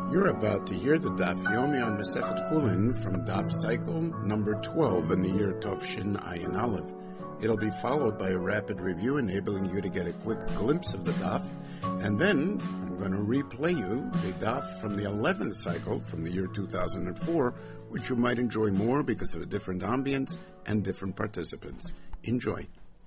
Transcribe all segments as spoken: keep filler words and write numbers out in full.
You're about to hear the Daf Yomi on Masechet Chulin from Daf Cycle number twelve in the year Tovshin Ayin Aleph. It'll be followed by a rapid review enabling you to get a quick glimpse of the Daf, and then I'm going to replay you the Daf from the eleventh cycle from the year two thousand four, which you might enjoy more because of a different ambience and different participants. Enjoy.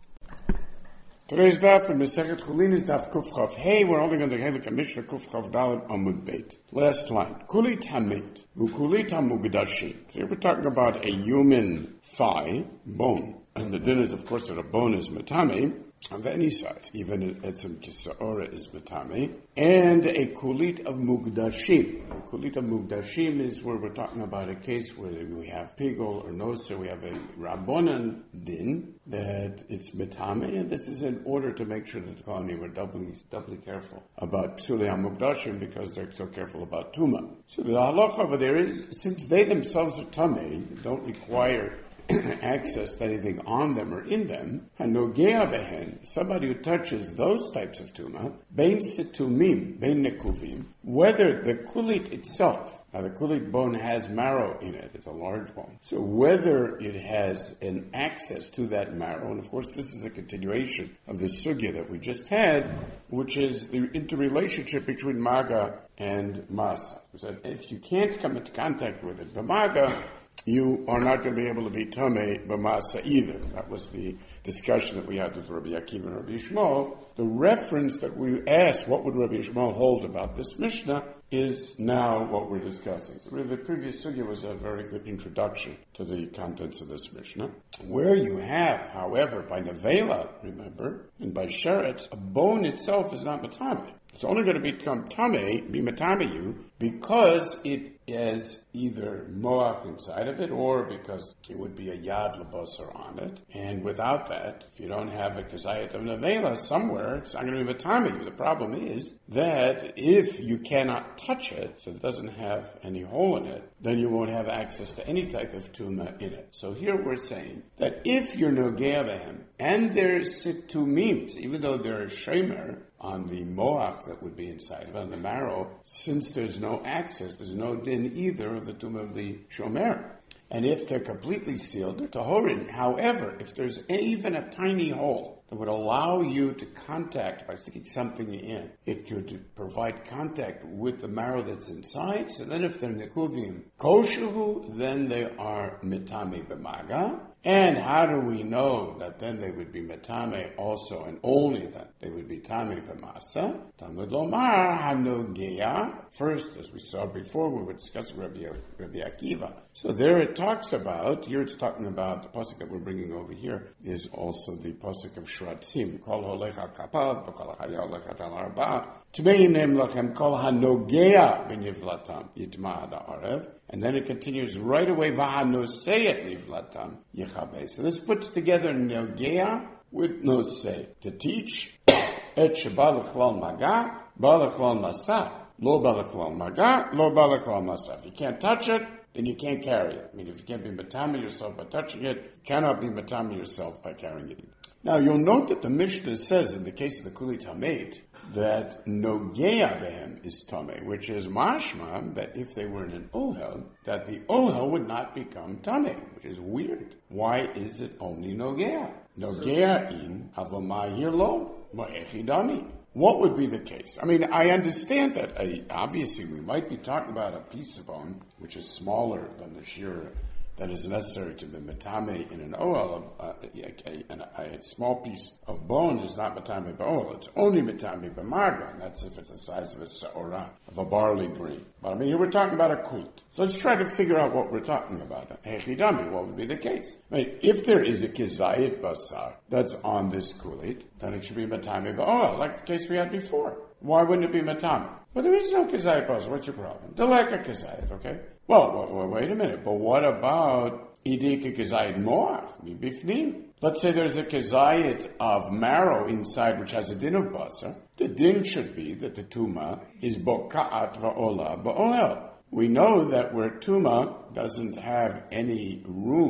Today's daf from Masechet Chulin is daf Kuf Chav. Hey, we're holding on the Helik Mishnah Kuf Chav Dalet Amud Beit. Last line. Kuli tamit, ukuli tamugdashi. So we're talking about a human thigh, bone. And the din is, of course, that a bone is matame of any size. Even etzem kisaora is matame. And a kulit of mugdashim. A kulit of mugdashim is where we're talking about a case where we have pigol or no, so we have a rabbonan din that it's matame, and this is in order to make sure that the colony were doubly, doubly careful about psulei hamugdashim because they're so careful about tuma. So the halacha over there is, since they themselves are tamei, don't require access to anything on them or in them, hanogea behen, somebody who touches those types of tuma, bein situmim, bein nekuvim, whether the kulit itself, now the kulit bone has marrow in it, it's a large bone, so whether it has an access to that marrow, and of course this is a continuation of the sugya that we just had, which is the interrelationship between maga and masa. So if you can't come into contact with it, the maga, you are not going to be able to be tamei b'masa either. That was the discussion that we had with Rabbi Akiva and Rabbi Yishmael. The reference that we asked, what would Rabbi Yishmael hold about this Mishnah, is now what we're discussing. So really the previous sugya was a very good introduction to the contents of this Mishnah. Where you have, however, by nevela, remember, and by sheretz, a bone itself is not matame. It's only going to become tamei, be matame you, because it has either moach inside of it, or because it would be a yad lebasar on it. And without that, if you don't have a kazayat of nevela somewhere, it's not going to be matame you. The problem is that if you cannot touch it, so it doesn't have any hole in it, then you won't have access to any type of tuma in it. So here we're saying that if you're nogea behem, and there's situmim, even though there is shemer on the moach that would be inside of it, on the marrow, since there's no access, there's no din either of the tumah of the shomer. And if they're completely sealed, they're tahorin. However, if there's even a tiny hole that would allow you to contact by sticking something in, it could provide contact with the marrow that's inside. So then if they're nekuvim koshehu, then they are mitame b'maga. And how do we know that then they would be metame also, and only that they would be tame b'masa? Talmud lomar hanogea. First, as we saw before, we were discussing Rabbi, Rabbi Akiva. So there it talks about, here it's talking about, the pasuk that we're bringing over here is also the pasuk of Shratzim. Kol holech al kapav, v'kol ha'chaya holech al arba. Tmeinem lachem kol hanogea b'nivlatam yitma ha'arev. And then it continues right away, v'hanoseyet nivlatam yichabe. So this puts together nogea with nosei, to teach et sheba l'chlal maga, ba l'chlal masa, lo ba l'chlal maga, lo ba l'chlal masa. If you can't touch it, then you can't carry it. I mean, if you can't be matame yourself by touching it, you cannot be matame yourself by carrying it. Now, you'll note that the Mishnah says, in the case of the Kuli Tameit, that Nogea Behem is Tameh, which is mashma, that if they were in an Ohel, that the Ohel would not become Tameh, which is weird. Why is it only Nogea? Nogea in Havamah Lo Mo'echidami. What would be the case? I mean, I understand that uh, obviously we might be talking about a piece of bone which is smaller than the shear that is necessary to be metame in an oil. Uh, a, a, a small piece of bone is not metame b'oil. It's only metame b'marga, and that's if it's the size of a seorah, of a barley grain. But I mean, here we're talking about a kult. So let's try to figure out what we're talking about. Hechidami, what would be the case? I mean, if there is a kizayit basar that's on this kulit, then it should be metame b'oil, like the case we had before. Why wouldn't it be metame? Well, there is no kizayit basar. What's your problem? Deleka kizayit, okay? Well, well, well, wait a minute. But what about idika kizayit moach? Bifnim. Let's say there's a kizayit of marrow inside which has a din of basar. The din should be that the tuma is boka'at va'ola ba'ohel. We know that where tuma doesn't have any room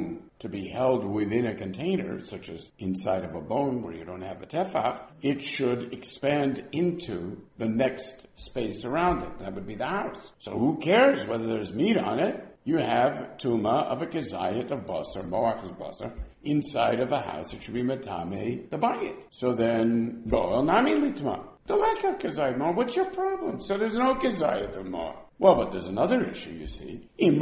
to be held within a container, such as inside of a bone where you don't have a tefach, it should expand into the next space around it. That would be the house. So who cares whether there's meat on it? You have tuma of a kezayit of basar, moach is basar, inside of a house. It should be metame the bayit. So then, goel nami litma. The lack of kezayit more. What's your problem? So there's no kezayit of more. Well, but there's another issue, you see. If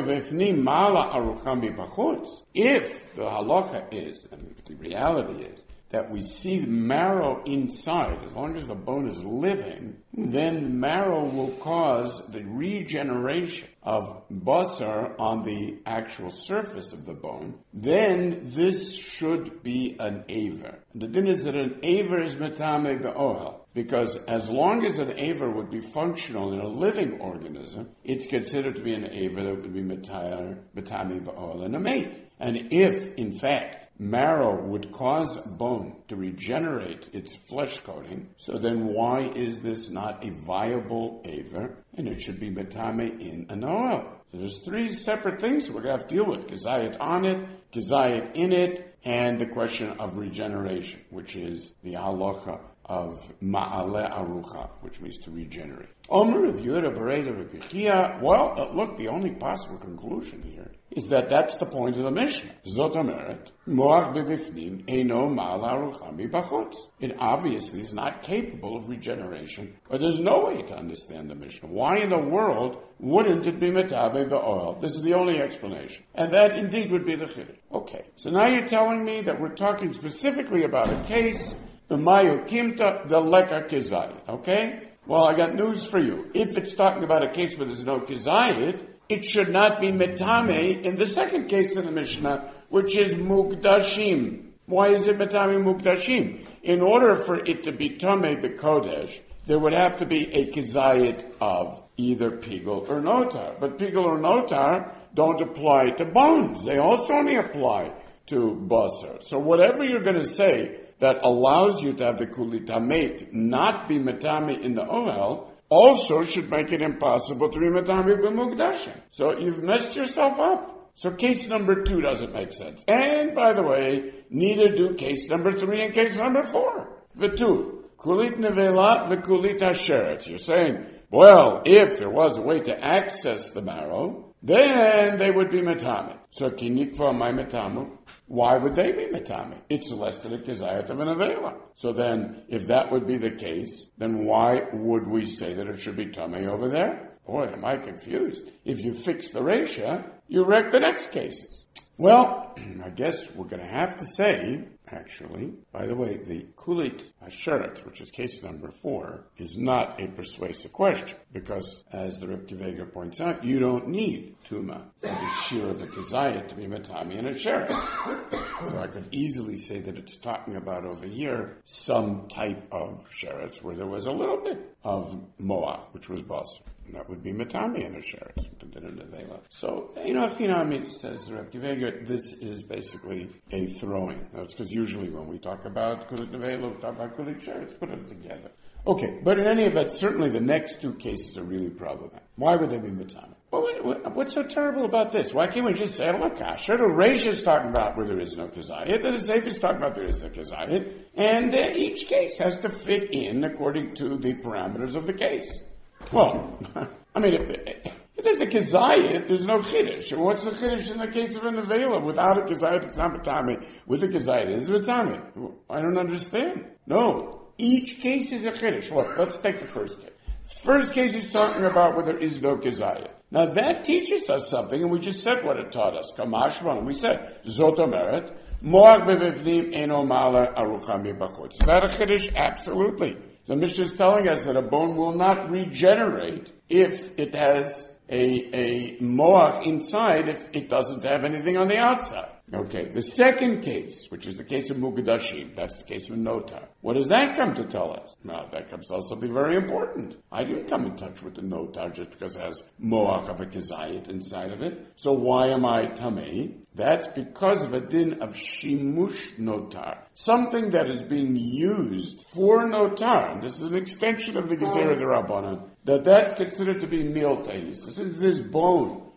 the halacha is, and the reality is, that we see the marrow inside, as long as the bone is living, then the marrow will cause the regeneration of basar on the actual surface of the bone. Then this should be an aver. The din is that an aver is metame be'ohel. Because as long as an aver would be functional in a living organism, it's considered to be an aver that would be metame be'ohel in a mate. And if, in fact, marrow would cause bone to regenerate its flesh coating, so then why is this not a viable aver? And it should be metame in an oil. So there's three separate things we're going to have to deal with. Kezayit on it, kezayit in it, and the question of regeneration, which is the halacha of ma'ale arucha, which means to regenerate. Omer of Yehuda Bereda Rabbi Chia. Well, uh, look, the only possible conclusion here is that that's the point of the Mishnah. Zot omeret, moach bebifnim eino ma'ale arucha mibachutz. It obviously is not capable of regeneration, but there's no way to understand the Mishnah. Why in the world wouldn't it be metabe be'oil? This is the only explanation. And that indeed would be the chiddush. Okay, so now you're telling me that we're talking specifically about a case, the mayu kimta, the leka kezayit, okay? Well, I got news for you. If it's talking about a case where there's no kezayit, it should not be metame in the second case in the Mishnah, which is mukdashim. Why is it metame mukdashim? In order for it to be tameh bekodesh, there would have to be a kezayit of either pigul or notar. But pigul or notar don't apply to bones. They also only apply to basar. So whatever you're going to say that allows you to have the kulitamet not be metame in the ohel also should make it impossible to be metame b'mukdashim. So you've messed yourself up. So case number two doesn't make sense. And by the way, neither do case number three and case number four. The two. Kulit nevela, the kulit hasheret. You're saying, well, if there was a way to access the marrow, then they would be metame. So kinikva my metamu. Why would they be metame? It's less than a kezayit of an avela. So then, if that would be the case, then why would we say that it should be tamei over there? Boy, am I confused. If you fix the ratio, you wreck the next cases. Well, I guess we're going to have to say, actually, by the way, the kulit hasheret, which is case number four, is not a persuasive question, because, as the Reb Akiva Eiger points out, you don't need tuma of the shir of the kezayit to be metami and a sheret. So I could easily say that it's talking about over here some type of sherets where there was a little bit of moach, which was basar. And that would be metami and a sheret. So, you know, if you know, I mean, says the Reb Akiva Eiger, this is basically a throwing. That's because usually when we talk about kulit nevela, we talk about kulit sherets, put them together. Okay, but in any event, certainly the next two cases are really problematic. Why would they be metame? Well, what, what, what's so terrible about this? Why can't we just say, look, Asher, the Reish is talking about where there is no kezayit, and the Seif is talking about there is no kezayit, and uh, each case has to fit in according to the parameters of the case. Well, I mean, if, the, if there's a kezayit, there's no chiddush. And what's the chiddush in the case of an avela? Without a kezayit, it's not metame. With a kezayit, it's metame. I don't understand. No. Each case is a chiddush. Look, let's take the first case. First case is talking about where there is no kezayit. Now that teaches us something, and we just said what it taught us. Kamashman, we said, Zot omeret, moach bevivnim eno ma'ale arucha mibachutz. Is that a chiddush? Absolutely. The Mishnah is telling us that a bone will not regenerate if it has a, a moach inside, if it doesn't have anything on the outside. Okay, the second case, which is the case of Mukdashim, that's the case of Notar. What does that come to tell us? Now, that comes to tell us something very important. I didn't come in touch with the Notar just because it has Moach of a Kezayit inside of it. So why am I Tamei? That's because of a din of Shimush Notar. Something that is being used for Notar. And this is an extension of the Gezerah D'Rabbanan. That that's considered to be Miltais. This is this bone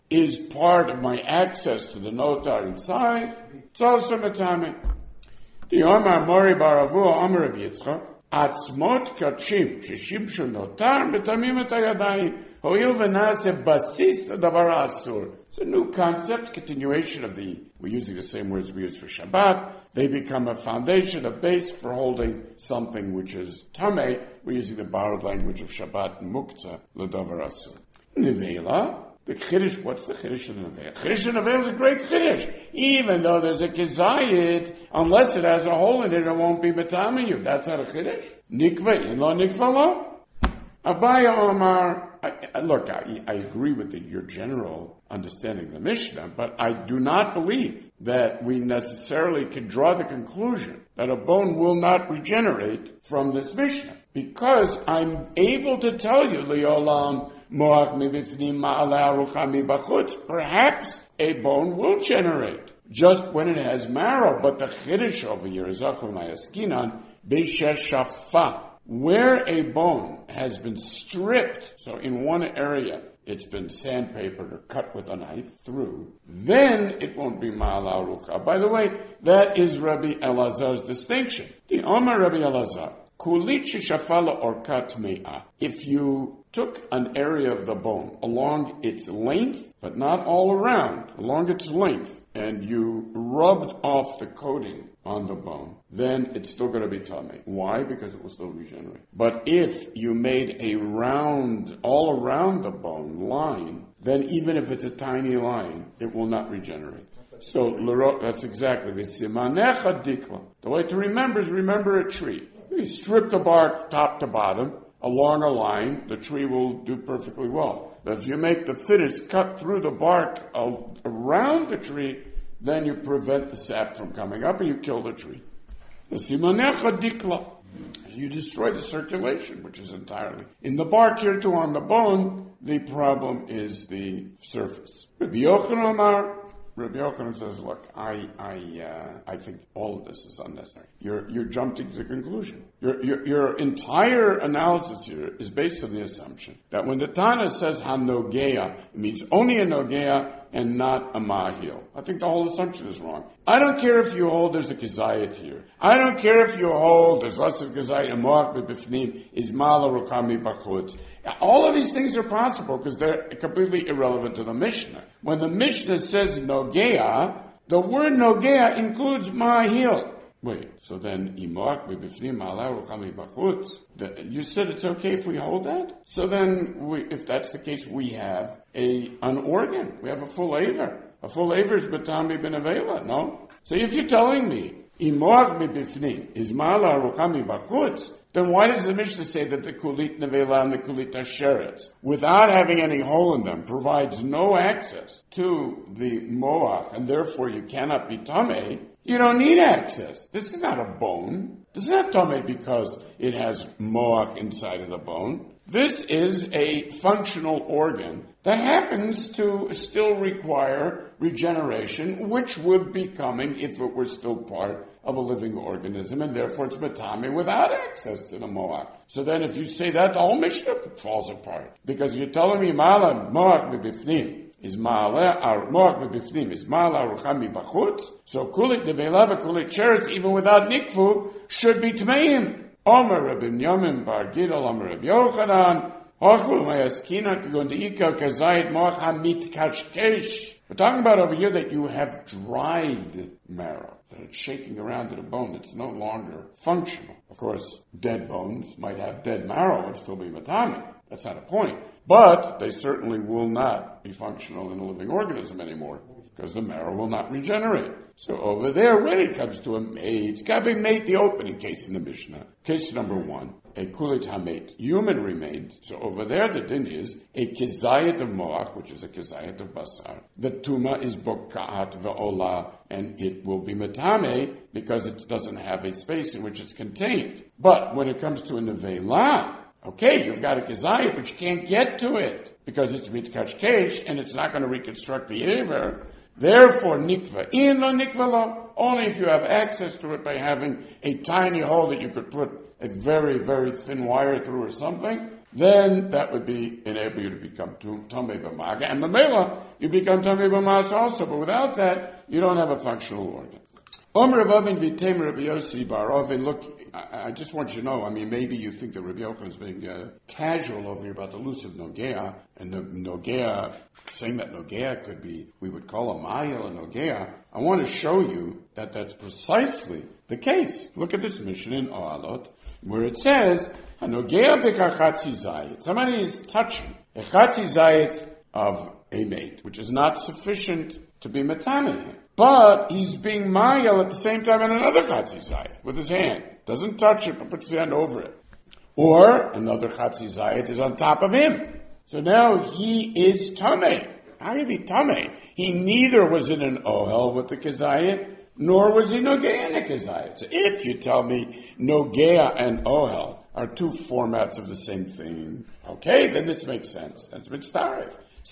is part of my access to the notar inside, it's also metame. The Omar Mori Baravu Omar Rabbi Yitzchak, Atzmot kachim sheshimshu notar metamim et hayadayim hoil v'nase basis davar asur. It's a new concept, continuation of the, we're using the same words we use for Shabbat. They become a foundation, a base for holding something which is tameh. We're using the borrowed language of Shabbat, muktzah, l'davar asur. Nevela, the Chiddush, what's the Chiddush of the Nevela? Chiddush of the Nevela is a great Chiddush. Even though there's a Kizayit, unless it has a hole in it, it won't be B'tamayu. That's not a Chiddush. Nikva, in lo nikva lo. Abaya Omar, I, I, look, I, I agree with the, your general understanding of the Mishnah, but I do not believe that we necessarily can draw the conclusion that a bone will not regenerate from this Mishnah. Because I'm able to tell you, Leolam, perhaps a bone will generate just when it has marrow, but the Chiddush over here is where a bone has been stripped, so in one area it's been sandpapered or cut with a knife through, then it won't be ma'ala rucha. By the way, that is Rabbi Elazar's distinction. The Omar Rabbi Elazar, kulit sheshafala orkat me'ah. If you took an area of the bone along its length, but not all around, along its length, and you rubbed off the coating on the bone, then it's still going to be tamei. Why? Because it will still regenerate. But if you made a round, all around the bone line, then even if it's a tiny line, it will not regenerate. So, that's exactly the simanecha dikla. The way to remember is remember a tree. You strip the bark top to bottom, along a line, the tree will do perfectly well. But if you make the finish cut through the bark around the tree, then you prevent the sap from coming up and you kill the tree. The simanecha dikla. You destroy the circulation, which is entirely in the bark here too. On the bone, the problem is the surface. Rabbi Yochanan Amar, Rabbi Yochanan says, look, I I uh, I think all of this is unnecessary. You're you're jumping to the conclusion. Your, your your entire analysis here is based on the assumption that when the Tana says hanogea, it means only a nogea and not a mahil. I think the whole assumption is wrong. I don't care if you hold there's a kizayat here. I don't care if you hold there's less of kizayat and moach b'bifnim is mala rukami b'chutz. All of these things are possible because they're completely irrelevant to the Mishnah. When the Mishnah says nogea, the word nogea includes mahil. Wait, so then imoach b'bifnim mala rukami b'chutz. You said it's okay if we hold that? So then, we, if that's the case, we have a an organ. We have a full aver. A full aver is b'tami b'nevela, no? So if you're telling me imoach b'bifnim is mala rukami b'chutz, then why does the Mishnah say that the kulit nevela and the kulit asheretz, without having any hole in them, provides no access to the moach, and therefore you cannot be tamei? You don't need access. This is not a bone. This is not tamei because it has moach inside of the bone. This is a functional organ that happens to still require regeneration, which would be coming if it were still part of a living organism, and therefore it's metame without access to the moach. So then if you say that, the whole Mishnah falls apart. Because you're telling me ma'ala moach b'bifnim is ma'ala, or moach b'bifnim is ma'ala ruchami b'chutz, so kulit nevela v'kulit sheretz, even without nikvu, should be tmeim. Omer Rabbi Yomim bar Gidol, Omer Rabbi Yochanan, Hochul Mayaskina Kagon Deika Kazayit Moach Hamit Kashkesh. We're talking about over here that you have dried marrow, that it's shaking around in a bone. It's no longer functional. Of course, dead bones might have dead marrow and still be matame. That's not a point. But they certainly will not be functional in a living organism anymore, because the marrow will not regenerate. So over there, when it comes to a mate, it's got to be mate the opening case in the Mishnah. Case number one, a kulit hamate, human remains. So over there, the din is a kizayat of moach, which is a kizayat of basar. The tuma is boka'at ve'ola, and it will be metame because it doesn't have a space in which it's contained. But when it comes to a nevela, okay, you've got a kizayat, but you can't get to it because it's mitkashkesh and it's not going to reconstruct the aver. Therefore, nikva. In the nikva law, only if you have access to it by having a tiny hole that you could put a very, very thin wire through or something, then that would be enable you to become Tomei B'Maga. And Mamela, you become Tomei B'Mas also, but without that, you don't have a functional organ. Omer Rav Avin v'Tem Rabbi Yossi bar Avin, look, I, I just want you to know, I mean, maybe you think that Rabbi Yochanan is being uh, casual over here about the elusive Nogea, and the Nogea, saying that Nogea could be, we would call a Mayel a Nogea. I want to show you that that's precisely the case. Look at this mission in Ohalot, where it says, Nogea b'kachatzi zayit. Somebody is touching a chatzi zayit of a mate, which is not sufficient to be metameh. But he's being mayel at the same time in another chatzi zayit with his hand. Doesn't touch it, but puts his hand over it. Or another chatzi zayit is on top of him. So now he is tameh. How can he be tameh? He neither was in an ohel with the kezayit, nor was he nogea in a kezayit. So if you tell me nogea and ohel are two formats of the same thing, okay, then this makes sense. That's mitzaref.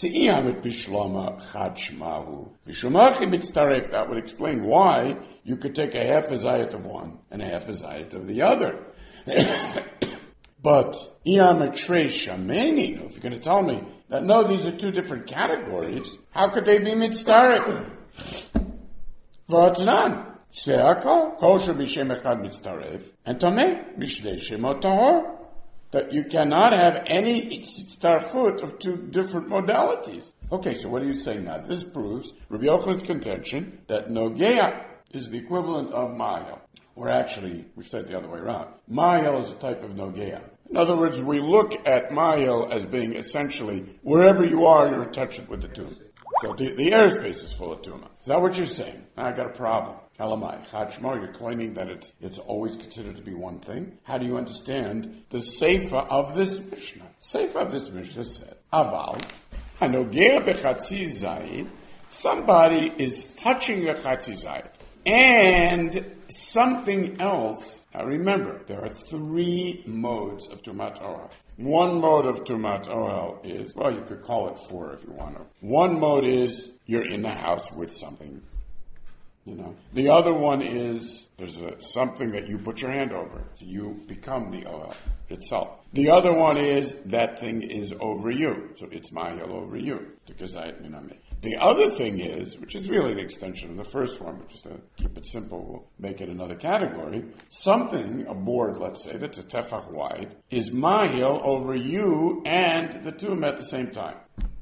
That would explain why you could take a half a zayat of one and a half a zayat of the other. But if you're going to tell me that no, these are two different categories, how could they be mitzaref? V'atanan. She'akol, kol shebishem echad mitzaref, and tameh, mishnei shemot tahor. That you cannot have any starfut of two different modalities. Okay, so what are you saying now? This proves Rabbi Yochanan's contention that Nogea is the equivalent of Mayel. Or actually, we said it the other way around. Mayel is a type of Nogea. In other words, we look at Mayel as being essentially, wherever you are, you're in touch with the tomb. So the, the airspace is full of tumah. Is that what you're saying? I got a problem. Elamai, Chachmo, you're claiming that it's, it's always considered to be one thing. How do you understand the Seifa of this Mishnah? Seifa of this Mishnah said, Aval, Hanogea bechatzi zayid, somebody is touching the chatzi zayid, and something else. Now remember, there are three modes of Tumat Ohel. One mode of Tumat Ohel is, well, you could call it four if you want to. One mode is, you're in the house with something. You know, the other one is there's a, something that you put your hand over, so you become the oil itself. The other one is that thing is over you, so it's mayel over you because I, you know, me. The other thing is, which is really an extension of the first one, but just to keep it simple, we'll make it another category. Something, a board, let's say, that's a tefach wide, is mayel over you and the tomb at the same time.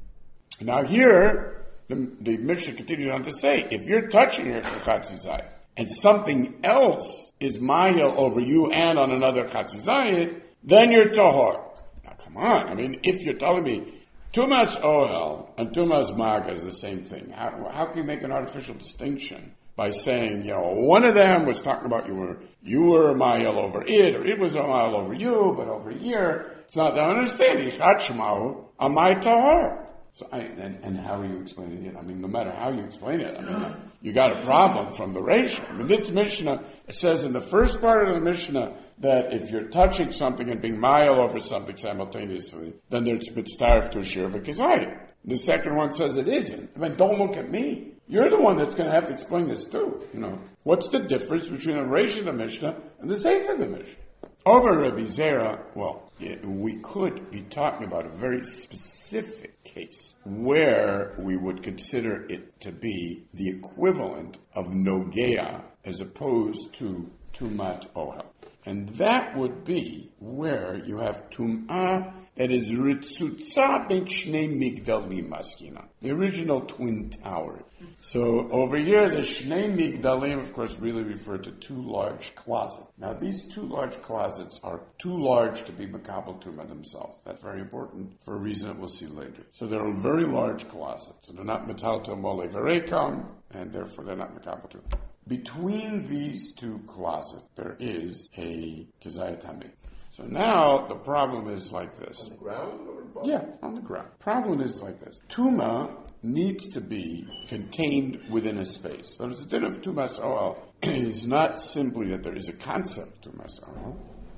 Now here. The, the Mishnah continues on to say, if you're touching your chatzi zayit and something else is mayel over you and on another chatzi zayit, then you're tahor. Now come on, I mean, if you're telling me tumas ohel and tumas maga is the same thing, how, how can you make an artificial distinction by saying, you know, one of them was talking about you were you were mayel over it, or it was a mayel over you, but over here it's not. I understand. Chachmahu amay tahor. So I, and, and how are you explaining it? I mean, no matter how you explain it, I mean, you got a problem from the ratio. I mean, this Mishnah says in the first part of the Mishnah that if you're touching something and being mayel over something simultaneously, then there's mitzaref to a shir v'kezayit. The second one says it isn't. I mean, don't look at me. You're the one that's going to have to explain this too. You know, what's the difference between the ratio of the Mishnah and the sefer of the Mishnah? Over Rabbi Zera, well, yeah, we could be talking about a very specific case where we would consider it to be the equivalent of Nogea as opposed to Tumat Ohel. And that would be where you have Tum'ah that is Ritzutza Ben Shnei Migdalim Maskina, the original twin towers. So over here, the Shnei Migdalim, of course, really refer to two large closets. Now, these two large closets are too large to be Makabel Tumah themselves. That's very important for a reason that we'll see later. So they're very large closets. So they're not Metalto Mole Verekam, and therefore they're not Makabel Tumah. Between these two closets, there is a Kezayat Hamid. So now the problem is like this. On the ground or above? Yeah, on the ground. Problem is like this. Tuma needs to be contained within a space. So the din of Tumas Ohel is not simply that there is a concept of Tumas Ohel,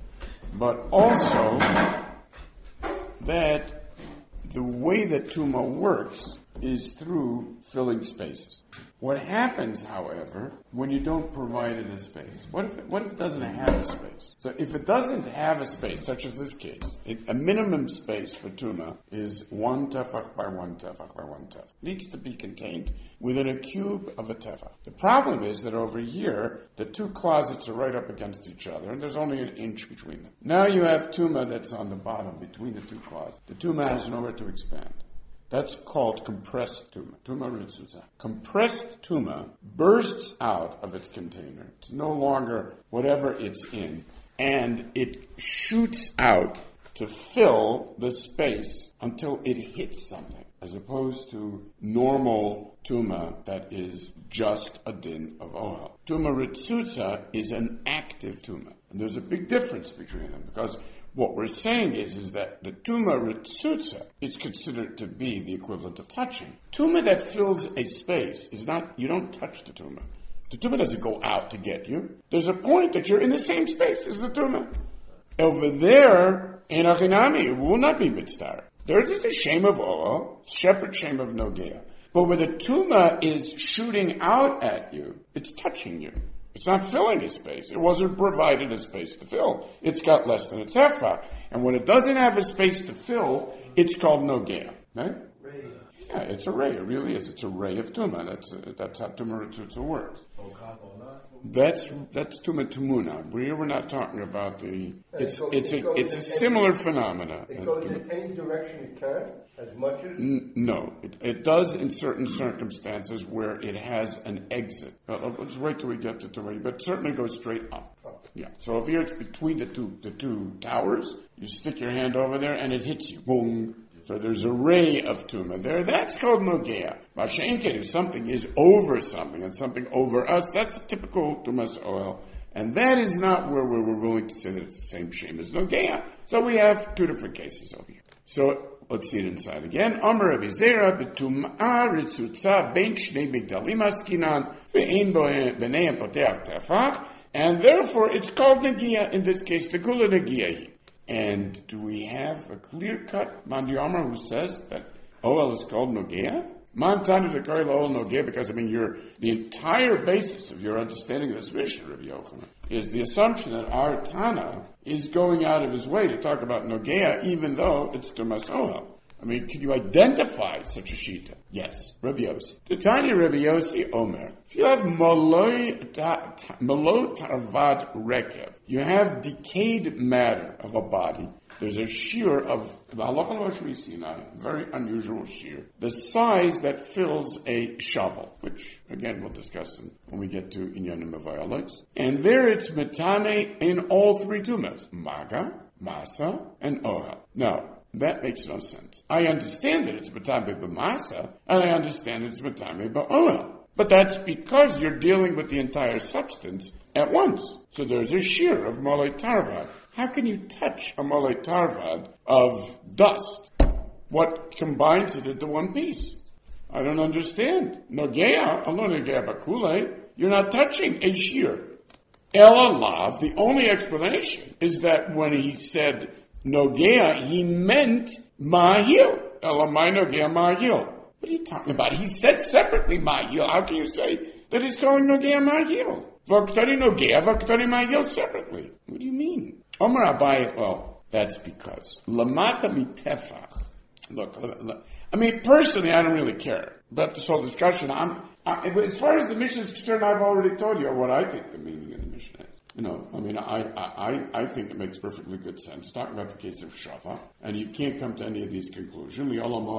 but also that the way that Tuma works is through filling spaces. What happens, however, when you don't provide it a space? What if it, what if it doesn't have a space? So if it doesn't have a space, such as this case, it, a minimum space for tuma is one tefach by one tefach by one tefach. It needs to be contained within a cube of a tefach. The problem is that over here, the two closets are right up against each other, and there's only an inch between them. Now you have tuma that's on the bottom between the two closets. The tuma has nowhere to expand. That's called compressed tuma. Tuma ritzuza. Compressed tuma bursts out of its container. It's no longer whatever it's in, and it shoots out to fill the space until it hits something, as opposed to normal tuma that is just a din of ohel. Tuma ritzuza is an active tuma, and there's a big difference between them, because what we're saying is, is that the tuma ritzutza is considered to be the equivalent of touching. Tuma that fills a space is not, you don't touch the tuma. The tuma doesn't go out to get you. There's a point that you're in the same space as the tuma. Over there, in Achinami, it will not be mitzvah. There is a shame of oil, separate shame of nogea. But where the tuma is shooting out at you, it's touching you. It's not filling a space. It wasn't provided a space to fill. It's got less than a tefach. And when it doesn't have a space to fill, it's called nogea. Right? Ray. Yeah, it's a ray. It really is. It's a ray of tuma. That's uh, that's how tuma ritzutza works. That's that's tuma tumuna. We're we're not talking about the. It's it's a it's a similar phenomena. It goes in any direction it can, as much as. N- no, it, it does in certain circumstances where it has an exit. Uh, let's wait till we get to tuma, but certainly goes straight up. Oh. Yeah. So if here it's between the two the two towers, you stick your hand over there and it hits you. Boom. So there's a ray of tuma there. That's called nogea. Masha'inket, if something is over something and something over us, that's typical tumas oil. And that is not where we're willing to say that it's the same shame as nogea. So we have two different cases over here. So let's see it inside again. Amar Rabbi Zera b'tum'a ritzutza ben shnei migdalim askinan ve'ein b'nei poteach tefach. And therefore it's called negia. In this case, the gula negia. And do we have a clear-cut Mandi Amar who says that oil is called nogea? Montana de Karla oil nogea, because I mean, your the entire basis of your understanding of this Mishnah, Rabbi Yochanan, is the assumption that our Tana is going out of his way to talk about nogea, even though it's tumas oil. I mean, can you identify such a shita? Yes, Rabbi Yossi. The Tanya Rabbi Yossi Omer. If you have malot tarvad rekev, you have decayed matter of a body. There's a shear of the Halachah Moshe Sinai, very unusual shear, the size that fills a shovel, which again we'll discuss when we get to Inyanim Avayolites. And there it's metame in all three tumas: maga, masa, and ohel. Now, that makes no sense. I understand that it's matame b'masa, and I understand it's matame b'ohel. But that's because you're dealing with the entire substance at once. So there's a shear of molei tarvad. How can you touch a molei tarvad of dust? What combines it into one piece? I don't understand. Nogea, alon nogea bakule, you're not touching a shear. El alav, the only explanation is that when he said nogea, he meant ma'ahil. Elamai nogea ma'ahil. What are you talking about? He said separately ma'ahil. How can you say that he's calling nogea ma'ahil? V'aktari nogea, v'aktari ma'ahil separately. What do you mean? Omar Abai, well, that's because lamata mitefach. Look, I mean, personally, I don't really care about this whole discussion. I'm, I, as far as the Mishnah is concerned, I've already told you what I think the meaning of the Mishnah is. You know, I mean, I, I, I think it makes perfectly good sense. Talk about the case of Shafa, and you can't come to any of these conclusions.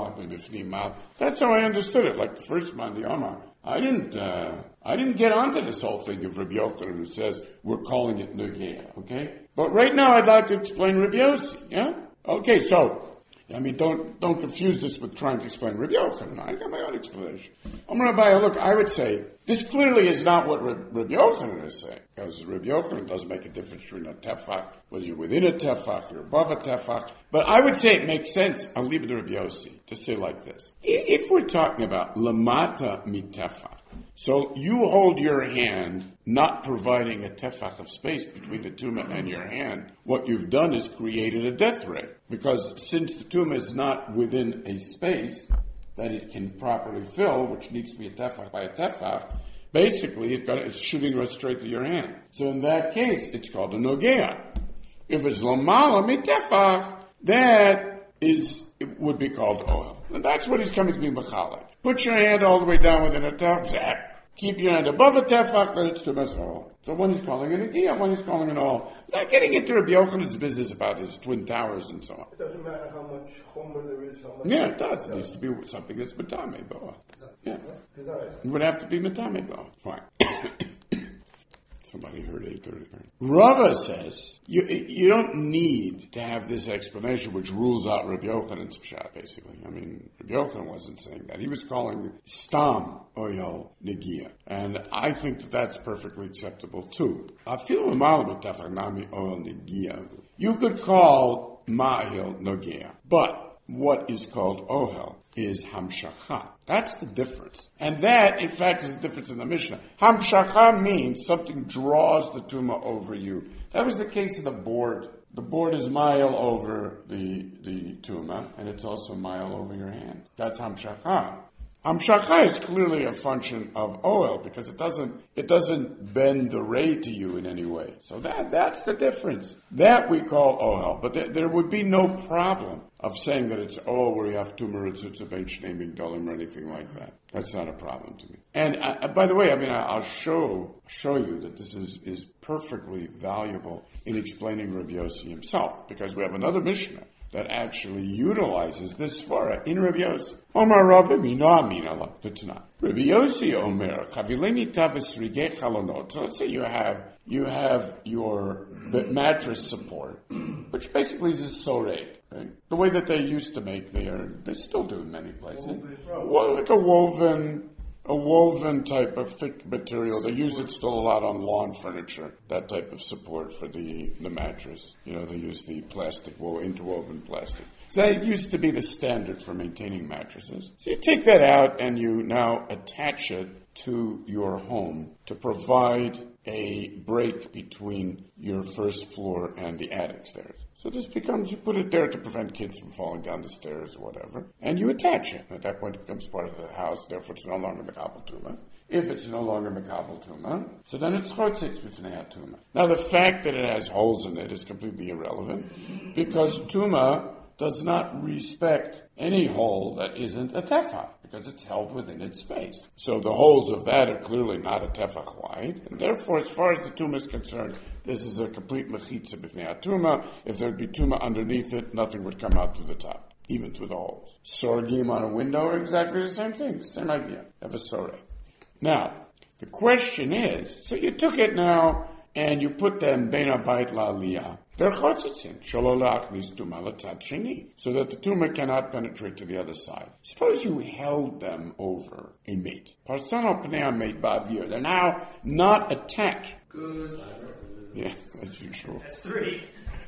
That's how I understood it, like the first Mandi Amar. I didn't, uh, I didn't get onto this whole thing of Rabbi Yochanan who says we're calling it Nogea, okay? But right now I'd like to explain Rabbi Yossi, yeah? Okay, so, I mean, don't, don't confuse this with trying to explain Rabbi Yochanan. I got my own explanation. Amar Abaye, look, I would say, this clearly is not what Rabbi Yochanan is saying, because Rabbi Yochanan doesn't make a difference between a tefach, whether you're within a tefach, you're above a tefach. But I would say it makes sense, I'll leave it to Rabbi Yossi, to say like this. If we're talking about lamata mitefach, so you hold your hand, not providing a tefach of space between the tumah and your hand, what you've done is created a death ray. Because since the tumah is not within a space, that it can properly fill, which needs to be a tefach by a tefach, basically it got, it's shooting right straight to your hand. So in that case, it's called a nogea. If it's lomala mitefach, that is, it would be called oil. And that's what he's coming to be mechalek. Put your hand all the way down within a tefach. Keep your hand above a tefach, then it's tumas oil. So one is calling it a nogea, one is calling it oil. Without getting into Rabbi Yochanan's business about his twin towers and so on. It doesn't matter how much chomer there is, how much... Yeah, it does. It needs to be something that's matame boa. Yeah. It would have to be matame boa. Fine. Somebody heard eight thirty. Rava says, you you don't need to have this explanation which rules out Rabbi Yochanan's pshat, basically. I mean, Rabbi Yochanan wasn't saying that. He was calling stam oyel negia. And I think that that's perfectly acceptable too. You could call ma'il nogea, but what is called ohel is hamshacha. That's the difference. And that, in fact, is the difference in the Mishnah. Hamshacha means something draws the tumah over you. That was the case of the board. The board is mile over the the tumah, and it's also mile over your hand. That's hamshacha. Hamshacha is clearly a function of oil because it doesn't it doesn't bend the ray to you in any way. So that that's the difference. That we call oil, but there, there would be no problem of saying that it's oil where you have tumor etzutzabein naming dolim or anything like that. That's not a problem to me. And uh, by the way, I mean I, I'll show show you that this is is perfectly valuable in explaining Rabbi Yossi himself because we have another Mishnah that actually utilizes this svara in Rabbi Yossi. Omar Rav Mino Amina La Petna. Rabbi Yossi Omer Chavileni Tavis Rigei Chalonot. So let's say you have you have your mattress support, which basically is a soreg. Right? The way that they used to make their, they still do in many places. Well, like a woven. A woven type of thick material. They use it still a lot on lawn furniture, that type of support for the, the mattress. You know, they use the plastic, wo- interwoven plastic. So that used to be the standard for maintaining mattresses. So you take that out and you now attach it to your home to provide a break between your first floor and the attic stairs. So this becomes, you put it there to prevent kids from falling down the stairs or whatever, and you attach it. At that point it becomes part of the house, therefore it's no longer Mekabel Tumah. If it's no longer Mekabel Tumah, so then it's Chotzitz B'fnei Tumah. Now the fact that it has holes in it is completely irrelevant, because Tumah does not respect any hole that isn't a tefach, because it's held within its space. So the holes of that are clearly not a tefach wide, and therefore, as far as the tumah is concerned, this is a complete mechitza b'fnei tumah. If there'd be tumah underneath it, nothing would come out through the top, even through the holes. Sorgim on a window are exactly the same thing, the same idea. Have a soreg. Now, the question is, so you took it now, and you put them bein habayit la'aliyah. They're chotzitzin, shelo la'achnis tumah l'tzad sheni, so that the tumah cannot penetrate to the other side. Suppose you held them over a mate. Parsano pnei hameit ba'avir. They're now not attached. Good. Yeah, as usual. That's three.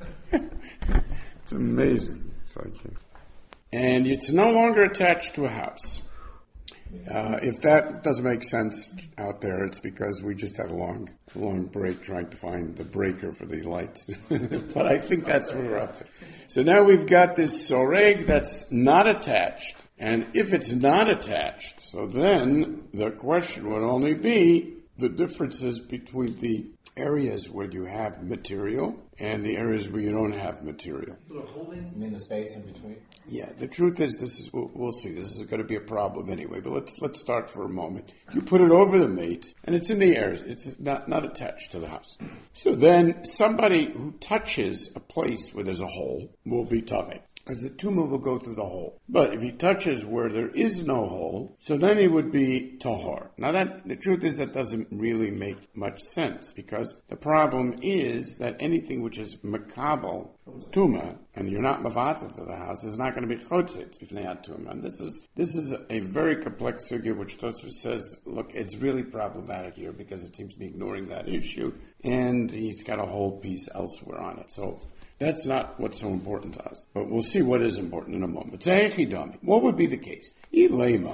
It's amazing. It's like, and it's no longer attached to a house. Uh, if that doesn't make sense out there, it's because we just had a long, long break trying to find the breaker for the lights. But I think that's what we're up to. So now we've got this soreg that's not attached. And if it's not attached, so then the question would only be the differences between the areas where you have material and the areas where you don't have material. Holding? You mean the space in between? Yeah, the truth is, this is we'll, we'll see. This is going to be a problem anyway. But let's let's start for a moment. You put it over the mate, and it's in the air. It's not not attached to the house. So then, somebody who touches a place where there's a hole will be tamei, because the tumah will go through the hole. But if he touches where there is no hole, so then he would be tahor. Now that, the truth is that doesn't really make much sense, because the problem is that anything which is makabel tumah, and you're not mavatal to the house, is not going to be chotzitz b'fnei tumah. And this is, this is a very complex sugya, which Tosfos says, look, it's really problematic here, because it seems to be ignoring that issue, and he's got a whole piece elsewhere on it. So, that's not what's so important to us. But we'll see what is important in a moment. What would be the case? Ilema,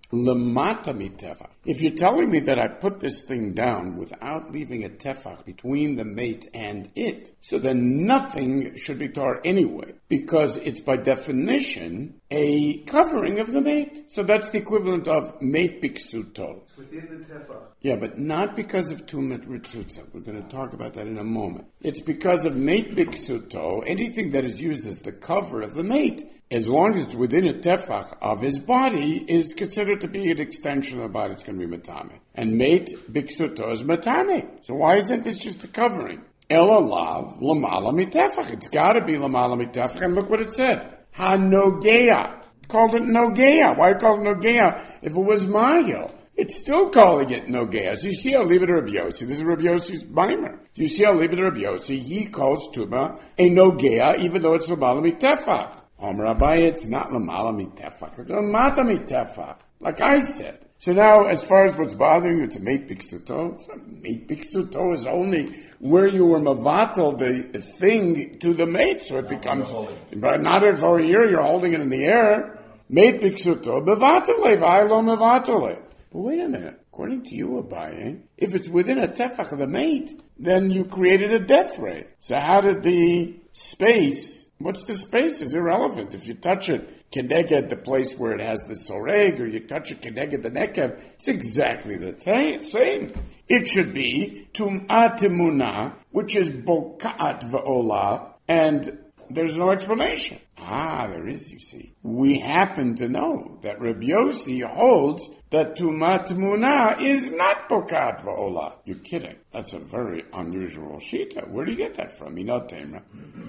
Lamata mitefach. If you're telling me that I put this thing down without leaving a tefach between the mate and it, so then nothing should be tar anyway, because it's by definition a covering of the mate. So that's the equivalent of mate biksuto. Within the tefach. Yeah, but not because of tumat ritzutza. We're going to talk about that in a moment. It's because of mate biksuto, anything that is used as the cover of the mate, as long as it's within a tefach of his body, is considered to be an extension of the body. It's going to be matame. And mate biksuto is matame. So why isn't this just a covering? Elalav lamala mitefach. It's got to be lamala mitefach. And look what it said. Ha-nogea. Called it nogea. Why call it nogea if it was mahil? It's still calling it nogea. So you see, I'll leave it to Rabbi Yossi. This is Rabbi Yossi's mimer. You see, I'll leave it to Rabbi Yossi. He calls tuma a nogea, even though it's lamala mitefach. Om Rabbi, it's not lamala mitefach. It's lamata mitefach. Like I said. So now, as far as what's bothering you, it's a mate biksuto. It's not mate biksuto is only where you were mavatal the thing to the mate, so it becomes, but not if over here you're holding it in the air. Mate biksuto, mevatale, v'aylo mevatale. But wait a minute. According to you, Abaye, if it's within a tefach of the mate, then you created a death ray. So how did the space, what's the space is irrelevant. If you touch it, Keneged, the place where it has the soreg, or you touch it, Keneged, the nekev, it's exactly the same. It should be Tum'at Emunah, which is Bokat V'olah, and there's no explanation. Ah, there is, you see. We happen to know that Rabbi Yossi holds that Tumat Munah is not Bokat V'olah. You're kidding. That's a very unusual shita. Where do you get that from? You know, Tamra.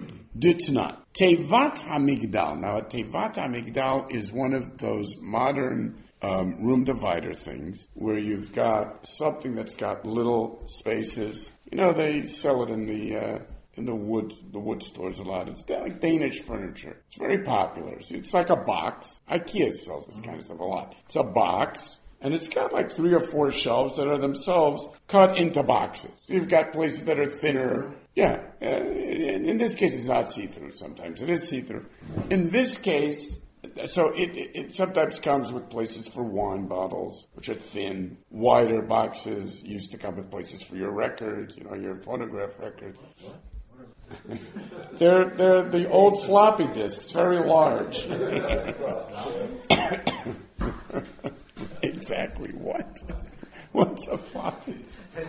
It's not. Tevat HaMigdal. Now, a Tevat HaMigdal is one of those modern um, room divider things where you've got something that's got little spaces. You know, they sell it in the... Uh, in the wood, the wood stores a lot. It's like Danish furniture. It's very popular. So it's like a box. IKEA sells this kind of stuff a lot. It's a box, and it's got like three or four shelves that are themselves cut into boxes. You've got places that are thinner. Yeah. In this case, it's not see-through sometimes. It is see-through. In this case, so it, it, it sometimes comes with places for wine bottles, which are thin. Wider boxes used to come with places for your records, you know, your phonograph records. they're they're the old floppy disks, very large. Exactly what? What's a floppy?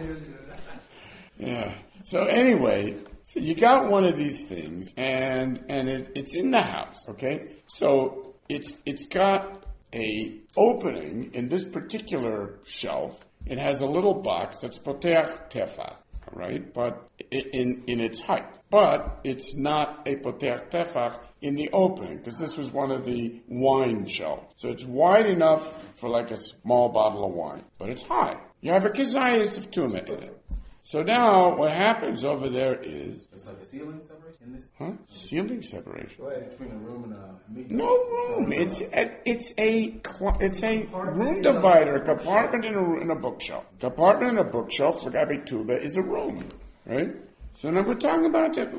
Yeah. So anyway, so you got one of these things, and and it, it's in the house. Okay, so it's it's got a opening in this particular shelf. It has a little box that's poteach tefach, right? But in in its height. But it's not a poteach tefach in the opening, because this was one of the wine shelves. So it's wide enough for like a small bottle of wine, but it's high. You have a kizayis of tumah in it. So now what happens over there is... It's like a ceiling separation in this? Huh? Ceiling separation? Right, between a room and a... Meeting. No room. It's a, it's a, it's a room divider, a compartment in a, in a bookshelf. Compartment in a bookshelf for Gabi Tuba is a room, right? So now we're talking about, uh,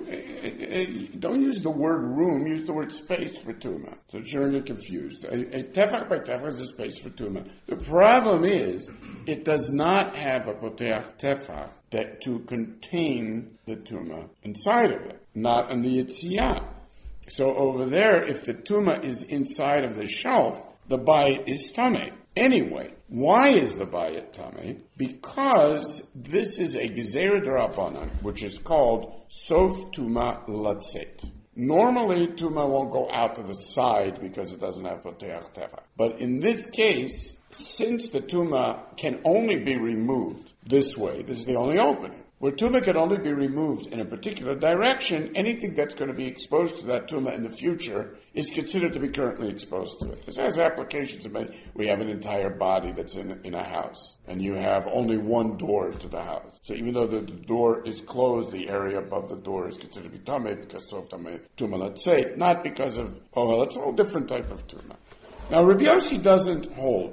uh, don't use the word room, use the word space for Tuma. So you're going to get confused. A, a tefach by tefach is a space for Tuma. The problem is, it does not have a poteach tefach that to contain the Tuma inside of it, not in the Yitziyah. So over there, if the Tuma is inside of the shelf, the bayit is tameh. Anyway, why is the bayit tameh? Because this is a gezerah d'Rabbanan, which is called sof tuma latzet. Normally, tuma won't go out to the side because it doesn't have poteach tefach. But in this case, since the tuma can only be removed this way, this is the only opening, where tuma can only be removed in a particular direction, anything that's going to be exposed to that tuma in the future is considered to be currently exposed to it. This has applications. We have an entire body that's in, in a house, and you have only one door to the house. So even though the, the door is closed, the area above the door is considered to be tameh because of tameh tuma, let's say, not because of, oh, well, it's a whole different type of tuma. Now, Rabbi Yossi doesn't hold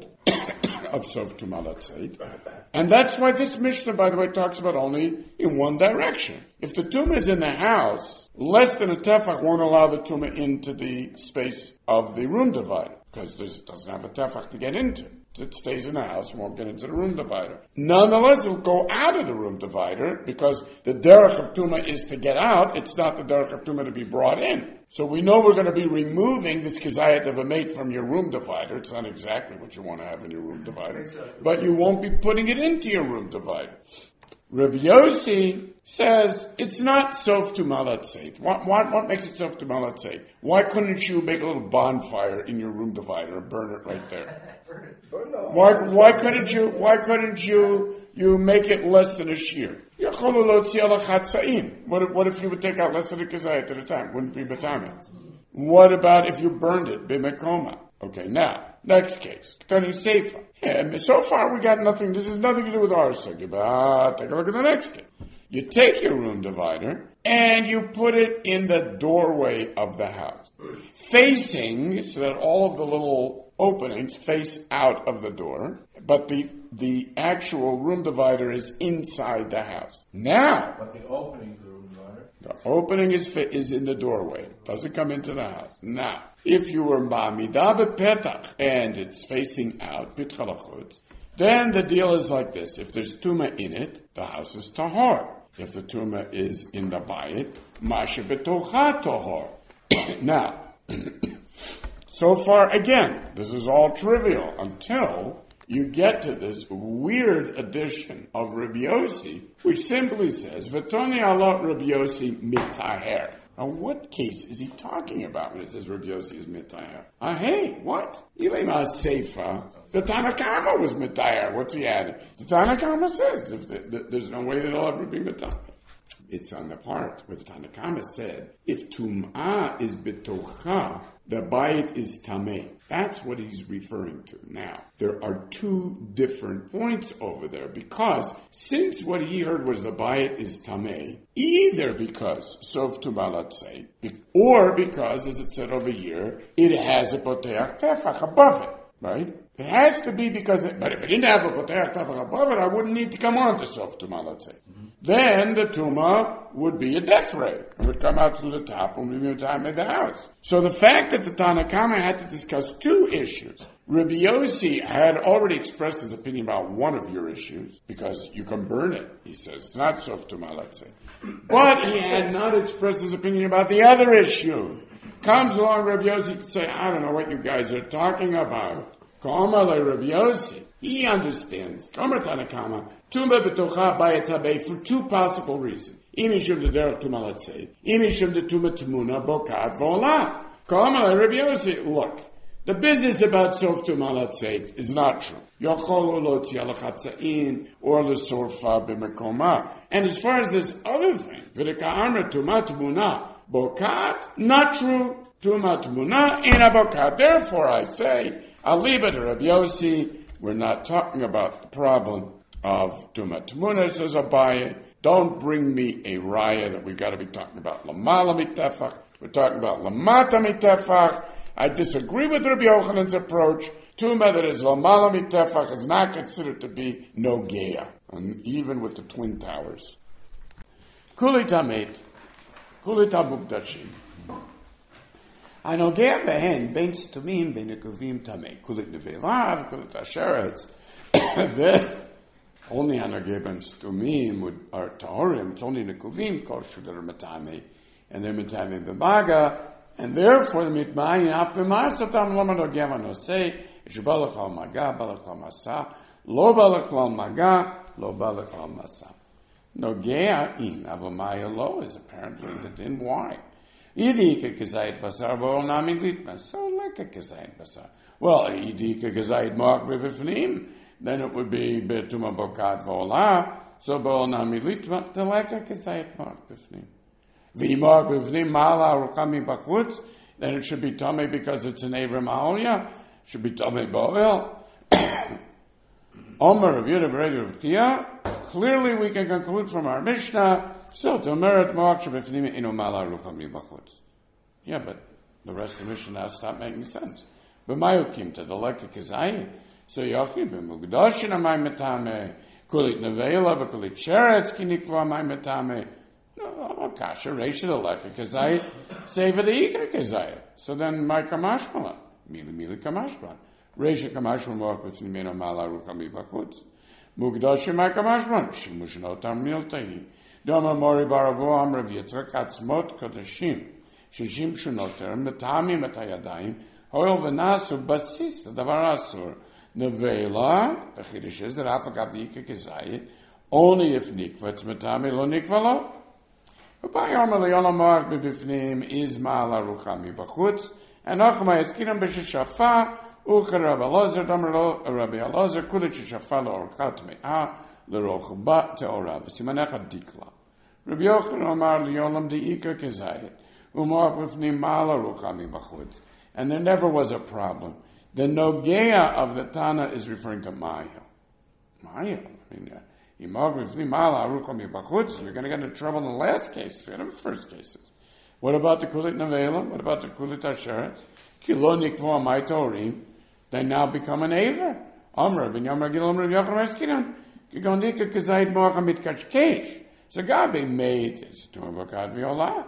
of sof tuma, let's say. And that's why this Mishnah, by the way, talks about only in one direction. If the tumah is in the house, less than a tefach won't allow the tumah into the space of the room divider, because this doesn't have a tefach to get into. It stays in the house, won't get into the room divider. Nonetheless, it'll go out of the room divider because the derech of Tumah is to get out. It's not the derech of Tumah to be brought in. So we know we're going to be removing this kazayat of a mate from your room divider. It's not exactly what you want to have in your room divider. But you won't be putting it into your room divider. Rabbi Yossi says it's not sof to malatzeit. What, what, what makes it sof to malatzeit? Why couldn't you make a little bonfire in your room divider and burn it right there? Why, why couldn't you, why couldn't you, you make it less than a shear? What if, what if you would take out less than a kazayat at a time? Wouldn't be betame. What about if you burned it? B'mekoma. Okay, now, next case. Ketani Seifa. Yeah, so far we got nothing, this has nothing to do with our sugya, but take a look at the next case. You take your room divider and you put it in the doorway of the house, facing, so that all of the little openings face out of the door, but the the actual room divider is inside the house. Now, But the opening to the room divider? the opening is fi- is in the doorway. Doesn't come into the house. Now, if you were ba'midah bepetach and it's facing out, pitchalachutz, then the deal is like this. If there's tumah in it, the house is tahor. If the tumah is in the bayit, masha betocha tahor. Now, so far, again, this is all trivial until you get to this weird addition of Rabbi Yossi, which simply says, V'toni alot Rabbi Yossi mitaher. Now, what case is he talking about when it says Rabbi Yossi is mitaher? Ah, hey, what? Ilema Seifa. The Tanakama was mitaher. What's he adding? The Tanakama says if the, the, there's no way that it'll ever be mitaher. It's on the part where the Tanakama said, if Tum'ah is betocha, the bayit is tameh. That's what he's referring to. Now, there are two different points over there, because since what he heard was the bayit is tameh, either because sof tumalatzei, or because, as it said over here, it has a poteach tefach above it, right? It has to be because, it, but if it didn't have a poteach tefach above it, I wouldn't need to come on to sof tumalatzei. Mm-hmm. Then the tumah would be a death ray. It would come out through the top and be the time of the house. So the fact that the Tanakama had to discuss two issues. Rabbi Yossi had already expressed his opinion about one of your issues, because you can burn it, he says. It's not sof tumah, let's say. But he had not expressed his opinion about the other issue. Comes along Rabbi Yossi to say, I don't know what you guys are talking about. K'omar Rabbi Yossi. He understands. K'omar Tanakama. Tumah betocha bayit habei for two possible reasons. Imishum de derech tumah latzei. Imishum de tumah temuna bokat vola. K'omar Rabbi Yossi. Look, the business about sof tumah latzei is not true. Yochol ulot yalachatzain or lesorfa b'mekoma. And as far as this other thing, v'deka'amra tumah temuna bokat, not true. Tumah temuna in a bokat. Therefore, I say, I'll leave it to Rabbi Yossi. We're not talking about the problem of Tumah Tmuna, says Abaye. Don't bring me a raya that we've got to be talking about Lamala mitefach. We're talking about Lamata mitefach. I disagree with Rabbi Yochanan's approach. Tumah that is Lamala mitefach is not considered to be Nogea, and even with the Twin Towers. Kuli tamet, kuli tabukdashim. הנוגע בהן בין סתומים, בין נקבים טמא. כולית נבלה וכולית השרץ. Only הנוגע בין סתומים are טהורים, it's only נקבים, כלשהו that are מטמא, and they're מטמא במגע, and therefore the מתמעין אף במעשתם לא מנוגע בנושא, שבא לכלל מגע, בא לכלל מסע, לא בא לכלל מגע, לא בא לכלל מסע. נוגע אין, אבל מאיה לא is apparently the din. Why? Idika kazayit basar bo'ol nami glitma. So like a kazayit basar. Well, idika kazayit mark b'vifnim, then it would be betuma bokat vo'olah. So bo'ol nami glitma, the like a kazayit mark b'vifnim. V'mark b'vifnim ma'ala rukami b'chutz, then it should be tummy because it's an Avram Aolia. Should be tummy bo'el. Omer of Yehuda b'Rei Rav Chia. Clearly we can conclude from our Mishnah. So, to merit mark shebefnim inu mala rucham libachutz. Yeah, but the rest of the Mishnah now stop making sense. B'mayukim to the lekka kazayim. So yochim b'mugdoshin amay metame. Kulit nevela v'kulit sheretz kinikva amay metame. No, kasha reisha the lekka kazayim. Say for the ikra kazayim. So then my kamashmala. Mili mili kamashmala. Reisha kamashman moach b'fnimeno ma'ala arucha mibachutz. Mugdashim ha'kamashman, shimush notar miltahi. Doma mori baravo amrav yitzrak atzmot kodashim. Shishim shunoter, metami metayadayim, hoil v'nasu basis, davar asur. Nevela, the Chiddush is that afagav v'ika kezayit, only if nikva, it's metami lo nikva lo. By Armali Olamar b'bifnim is ma'al arucha mibachutz, and Ochma eskinam b'sheshafa, ucha Rabbi Elazar, damar lo, Rabbi Elazar, kulit sheshafa lo orchat me'ah, l'roch bat te'ora, v'simanecha dikla. Rabbi Yochanan Omar li'olam di'ika kezayit, umar b'bifnim ma'al arucha mibachutz. And there never was a problem. The Nogea of the Tana is referring to Mahil. Mahil. I mean, uh, you're going to get into trouble in the last case, forget the first cases. What about the Kulit Nevela? What about the Kulit Asheret? Kilo Nikvo Maitorim. They now become an Aver. Amr, Ben Yom Ragil, Amr, Yocham Eskinam. Kigonika Kazayit Mocha Mitkachkesh. So God be made, it's Tumabakad Viola.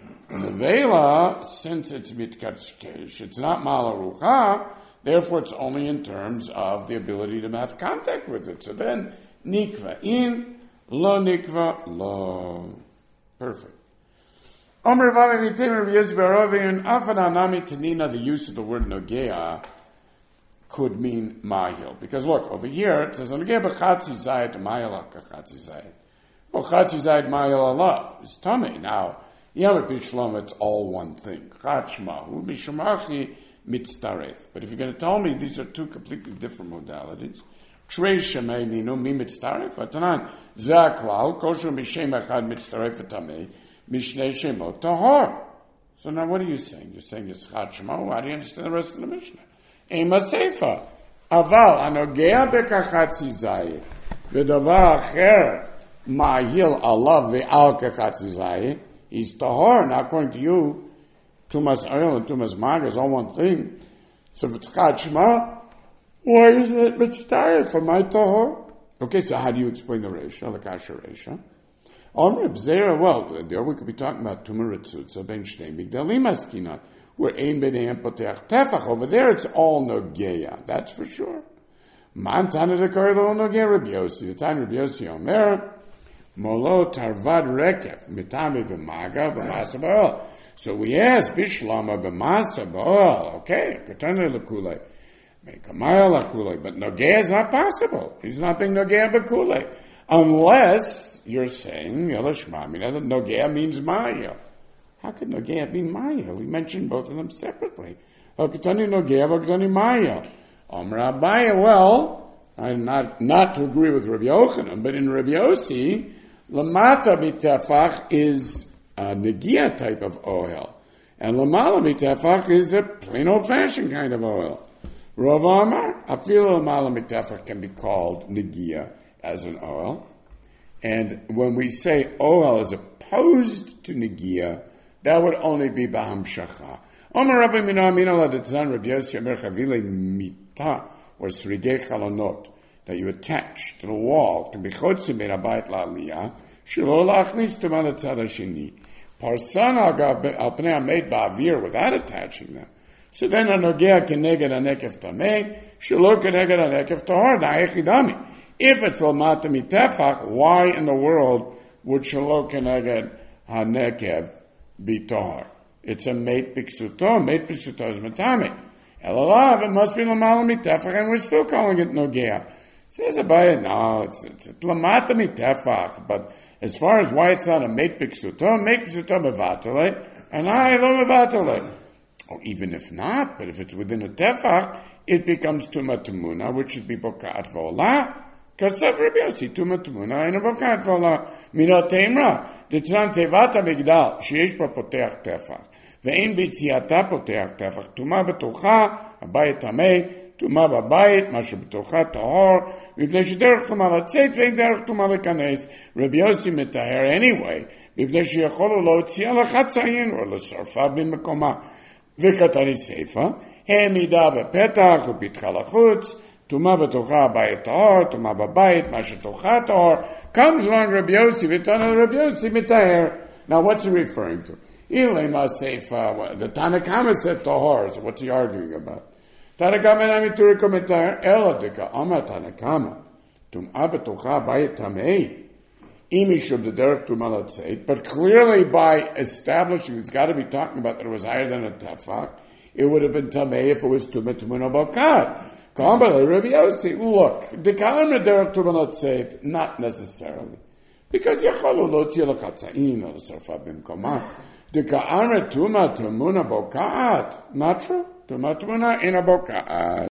Nevela, since it's Mitkachkesh, it's not Malarucha, therefore it's only in terms of the ability to have contact with it. So then, Nikva in, lo nikva lo. Perfect. Omer Vavi Vitim Rabbi Yosef Barovi and Afana Nami Tanina, the use of the word Nogea could mean Mahil. Because look, over here it says Nogea b'chatzi zayit Mahil k'chatzi zayit. Well, chatzi zayit Mahil Allah is Tomei. Now, Yom B'Shlom, it's all one thing. Chachma, B'Shemachi mitztaref. But if you're going to tell me these are two completely different modalities, Trei Shemei Ninu Mi Mitztaref Atanan Zaklal Kosher Mishem Echad Mitztaref Atamei Mishnei Shemot Tahor. So now what are you saying? You're saying it's Chad Shema. How do you understand the rest of the Mishnah? Ema Seifa Aval Anogea Bekachatzi Zayit V'davar Acher Ma'ahil Allah Ve'al Kachatzi Zayit is Tahor. Now according to you, Tumas Oil and Tumas Maga is all one thing. So if it's Chad Shema, why isn't it mitzvah for my tahor? Okay, so how do you explain the Reisha, the Kasha Reisha? On Reb Zera, well, there we could be talking about Tumah Ritzutza, Ben Shnei Migdalim Askina, where Ein B'neihem Potech Tefach. Over there it's all Nogeya, that's for sure. Man Tana de Karlo Nogeya Reb Yossi, the time Reb Yossi Omer, Molo Tarvad Rekev, Mitame B'maga B'masa Ba'ol. So we ask, Bishlama B'masa Ba'ol, okay, Katana L'kulei. But Nogea is not possible. He's not being Nogea B'kulei. Unless you're saying, Nogea means Maya. How could Nogea be Maya? We mentioned both of them separately. Hakatani Nogea, Hakatani Maya. Omra Abaya, well, I'm not, not to agree with Rabbi Yochanan, but in Rabbi Yossi, Lamata B'tefach is a Negia type of oil. And Lamala B'tefach is a plain old-fashioned kind of oil. Rav Amar, Afilo Lamala Mitefach can be called Negia as an oil. And when we say oil is opposed to Negia, that would only be Baham Shacha. Omar Rabbi Mina Mina Ladatzan Rabbi Yossi Amer Chavile Mita, or Srigei Chalonot, that you attach to the wall, to be Chotzim Ben Abayit La'aliyah, Shelo Lachnis Tuman Atzad HaSheni. Parsan Al Pnei HaMeit Ba'avir, without attaching them. So then a Nogea Keneged HaNekef Tameh, Shelo Keneged HaNekef Tahor, Da'echidami. If it's Lamata Mitefach, why in the world would Shelo Keneged HaNekef be Tahor? It's a Meit Biksuto, Meit Biksuto is Matame. Elalav, it must be Lamala Mitefach, and we're still calling it Nogea. Says Abaya, no, it's, it's, it's Lamata Mitefach, but as far as why it's not a Meit Biksuto, Meit Biksuto Mevatale, and I lo Mevatale. Or even if not, but if it's within a tefach, it becomes Tuma Tumuna, which should be Bokat Vola. Kasav Rabbi Yossi, Tuma Tumuna, and a Bokat Vola. Mina Temra, Ditran Tevata Migdal, Sheesh Pa Poteach Tefach. Ve'en B'tziata Poteach Tefach. Tuma B'tocha, Abayit Tamei, Tuma B'bayit, Masha B'tocha Tahor, V'pnei Shederach Tuma L'tzeit, Ve'en Derach Tuma L'kanes. Rabbi Yossi Metaher anyway, V'pnei Sheyacholu Lo Tzia L'chatzayin, or L'sarfa B'mekoma. V'katani Seifa, Hemida B'petach, U'pitcha L'chutz, Tuma B'tocha Abayit Tahor, Tuma B'bayit, Masha Tocha Tahor. Comes along Rabbi Yossi, V'tana Rabbi Yossi Metaher. Now what's he referring to? Ilema Seifa, the Tanakama said Tahor, so what's he arguing about? Tanakama namitura komentar ela deka ama Tanakama tum abetocha bayit tamei imishum the derech tumalat seit. But clearly, by establishing, it's got to be talking about that it was higher than a tefach. It would have been tamei if it was tumet tumun abakat. Rabbi Yossi, look, the kalam derech tumalat seit, not necessarily, because yacholu lo tzil chatzain or sarfa b'mkoma. The kalam tuma tumun abakat, not true. Tuma tumuna in abakat.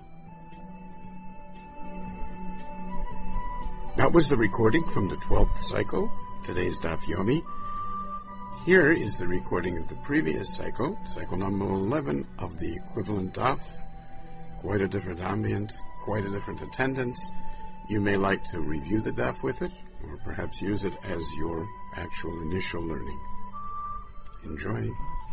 That was the recording from the twelfth cycle, today's Daf Yomi. Here is the recording of the previous cycle, cycle number eleven of the equivalent Daf. Quite a different ambience, quite a different attendance. You may like to review the Daf with it, or perhaps use it as your actual initial learning. Enjoy.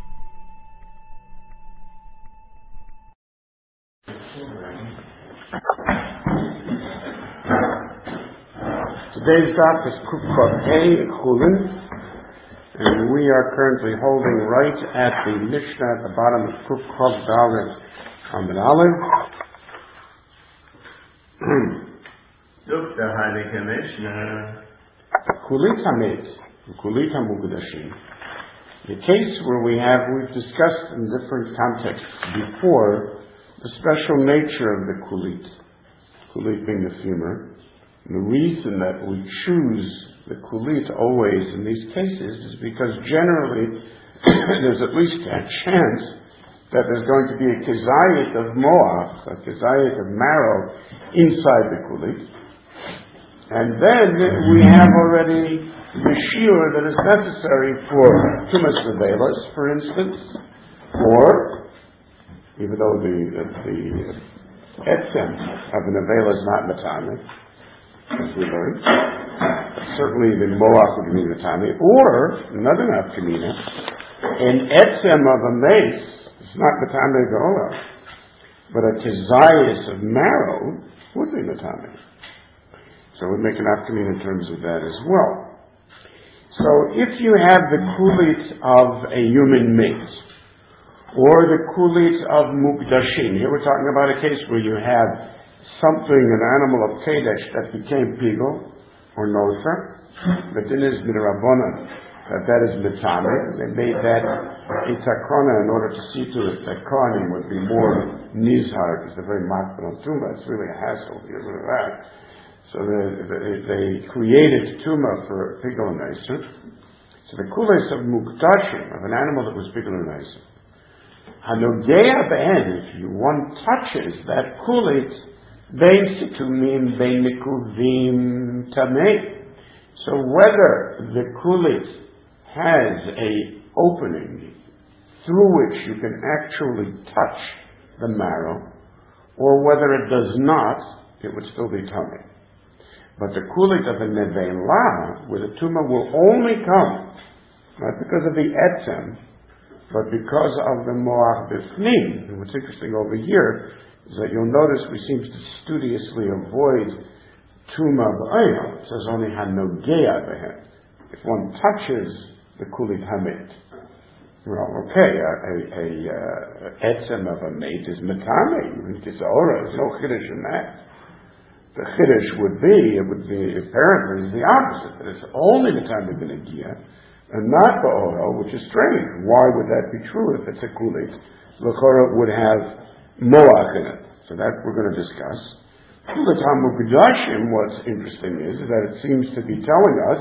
Today's Daf is Kuf Hey Chulin, and we are currently holding right at the Mishnah at the bottom of Kuf Chav Dalet Amud Aleph. Look, the Heilige Mishnah. Kulit Hamet, Kulit Hamukdashim. The case where we have, we've discussed in different contexts before, the special nature of the Kulit. Kulit being the femur. The reason that we choose the kulit always in these cases is because generally there's at least a chance that there's going to be a kezayit of moach, a kezayit of marrow inside the kulit. And then we have already the shiur that is necessary for tumas nevelas, for instance, or even though the, the, the etzem of the nevela is not matame, as we learned. Certainly the moach would be matame. Or, another nafkamina, an etzem of a mace is not matame gola, but a kezayis of marrow would be matame. So we make an nafkamina in terms of that as well. So if you have the kulit of a human mate, or the kulit of mukdashim, here we're talking about a case where you have something, an animal of Kedesh that became Pigel or Noser, but then is Midrabanan, that that is Mitame. They made that a takrona in order to see to it that Kohanim would be more Nizhar, because they're very makbid on Tumah. It's really a hassle to get rid of that. So they, they, they created Tumah for Pigel and Noser. So the kulis of Mukdashim, of an animal that was Pigel and Noser. Hanogea behen, if you one touches that kulit, Bein situmim, bein nikuvim tamei. So whether the kulit has a opening through which you can actually touch the marrow, or whether it does not, it would still be tummy. But the kulit of a nevela, where the tumor will only come, not because of the etzem, but because of the moach bifnim. And what's interesting over here is that you'll notice we seem to studiously avoid tuma b'ayah. It says only hanogea behem. If one touches the kulit hamit, well, okay, a, a, a uh, etzem of a mate is matame, even kisora. There's no chiddush in that. The chiddush would be, it would be apparently the opposite, that it's only matame b'negia and not ba'oro, which is strange. Why would that be true if it's a kulit? L'chora would have moach in it. So that we're going to discuss. Kulit HaMukdashim, what's interesting is that it seems to be telling us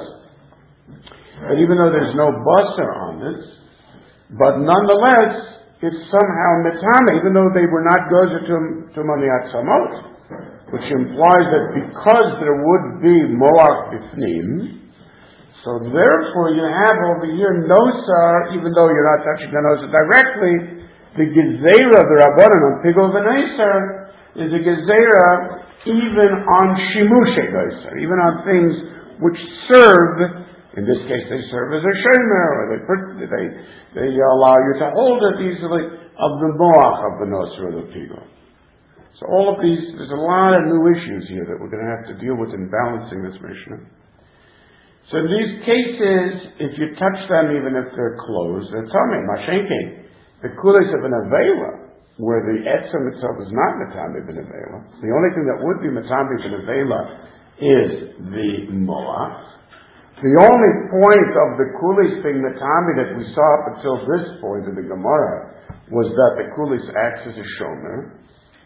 that even though there's no basar on this, but nonetheless, it's somehow mitame, even though they were not gozer to maniat samot, which implies that because there would be moach bifnim, so therefore you have over here nosar, even though you're not touching the nosar directly. The Gezerah of the Rabbanan on Pigol V'Neiser is a Gezerah even on Shimushe Geiser, even on things which serve, in this case they serve as a Shemer, or they, they, they allow you to hold it easily, of the Moach of the Noser or the Pigol. So all of these, there's a lot of new issues here that we're going to have to deal with in balancing this Mishnah. So in these cases, if you touch them even if they're closed, they're tummy, Mashenke. The kulis of an avela, where the etzem itself is not Matami b'nevela. The only thing that would be Matami b'nevela is the moach. The only point of the kulis being Matami that we saw up until this point in the Gemara was that the kulis acts as a shomer.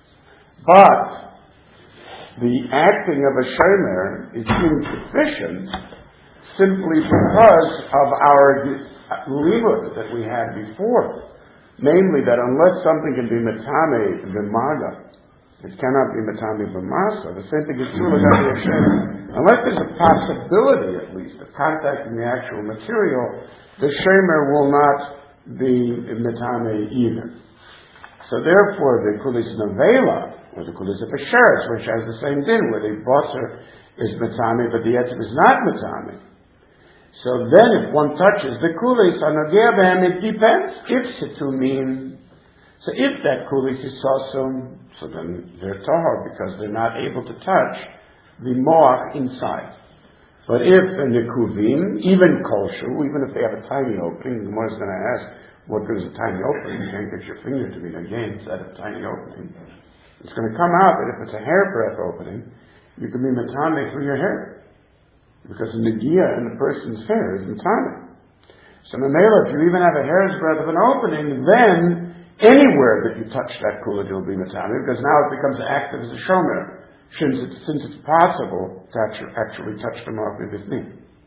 But the acting of a shomer is insufficient simply because of our limud that we had before. Namely, that unless something can be Matame b'maga, it cannot be Matame b'masa. The same thing is true with a shomer. Unless there's a possibility, at least, of contacting the actual material, the shomer will not be Matame either. So therefore, the kulis nevela, or the kulis of a sheretz, which has the same din, where the bosser is Matame, but the etzem is not Matame. So then, if one touches the kulis on Nogea B'hem, it depends if situmim. So if that kulis is sasum, so then they're tahor because they're not able to touch the moach inside. But if the nekuvim, even kosher, even if they have a tiny opening, the Gemara is going to ask, what good is a tiny opening? You can't get your finger to be again inside of a tiny opening. It's going to come out that if it's a hairbreadth opening, you can be matame through your hair. Because the negia in the person's hair is matame. So Mamela, if you even have a hair's breadth of an opening, then anywhere that you touch that kula, it will be matame, because now it becomes active as a shomer, since it's, since it's possible to actually touch them off with his knee.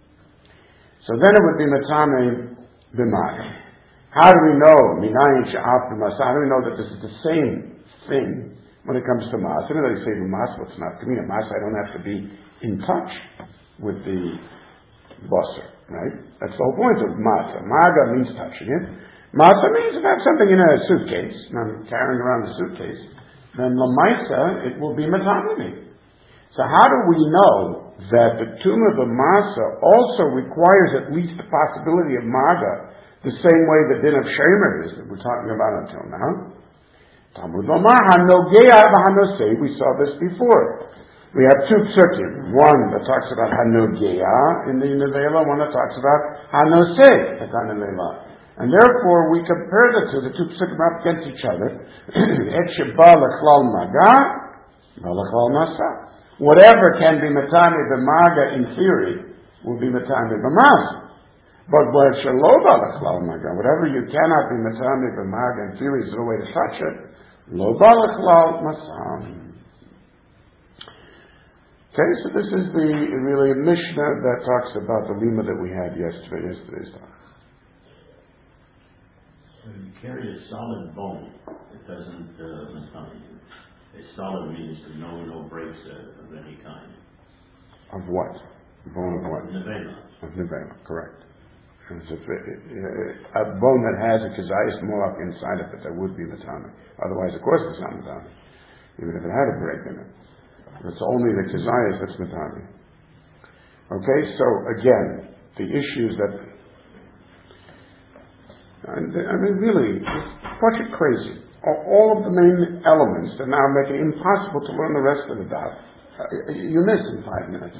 So then it would be matame b'maga. How do we know? Minayin she'af b'masa. How do we know that this is the same thing when it comes to mas? You know they say b'mas, what's not to me. Mas, I don't have to be in touch with the bosser, right? That's the whole point of masa. Maga means touching it. Masa means if I have something in a suitcase, and I'm carrying around a suitcase, then lamaisa, it will be matame. So how do we know that the tomb of the masa also requires at least the possibility of maga, the same way the din of shemer is that we're talking about until now? Talmud lomar hanogea v'hanosei. We saw this before. We have two psukim. One that talks about hanogea in the nevela, one that talks about hanosei at the nevela. And therefore, we compare the two. The two psukim are up against each other. Et sheba lechlal maga, lechlal masa. Whatever can be matame b'maga in theory will be matame b'masa. But what shelo lechlal maga, whatever you cannot be matame b'maga in theory is no way to touch it. Lo lechlal masa. Okay, so this is the really a Mishnah that talks about the lima that we had yesterday, yesterday's talk. When you carry a solid bone, it doesn't uh, matame. A solid means no no breaks uh, of any kind. Of what? Bone of what? Nevela. Of nevela, correct. And so a bone that has a kazayas moach inside of it, that would be matame. Otherwise, of course, it's not matame, even if it had a break in it. It's only the kazayas that's matame. Okay, so again, the issues that I mean, really, it's quite crazy. All of the main elements that now make it impossible to learn the rest of the daf, you miss in five minutes.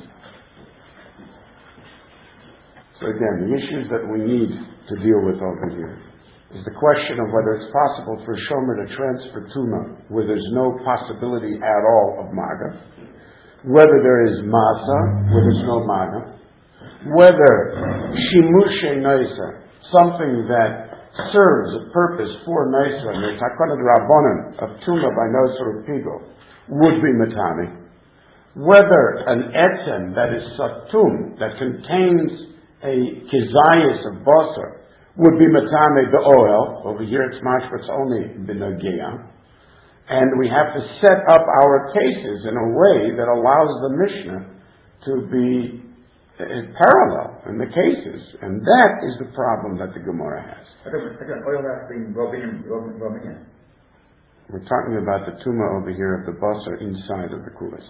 So again, the issues that we need to deal with over here is the question of whether it's possible for a shomer to transfer tuma where there's no possibility at all of maga, whether there is masa where there's no maga, whether shimushe noisa, something that serves a purpose for noisa, the takana drabonim of tuma by noisa or pigo, would be matami, whether an etzem that is satum, that contains a kizayis of basar, would be matame be'oel. Over here it's mashma, it's only b'nogea. And we have to set up our cases in a way that allows the Mishnah to be uh, parallel in the cases. And that is the problem that the Gemara has. We're talking about the tuma over here of the basar inside of the kulis.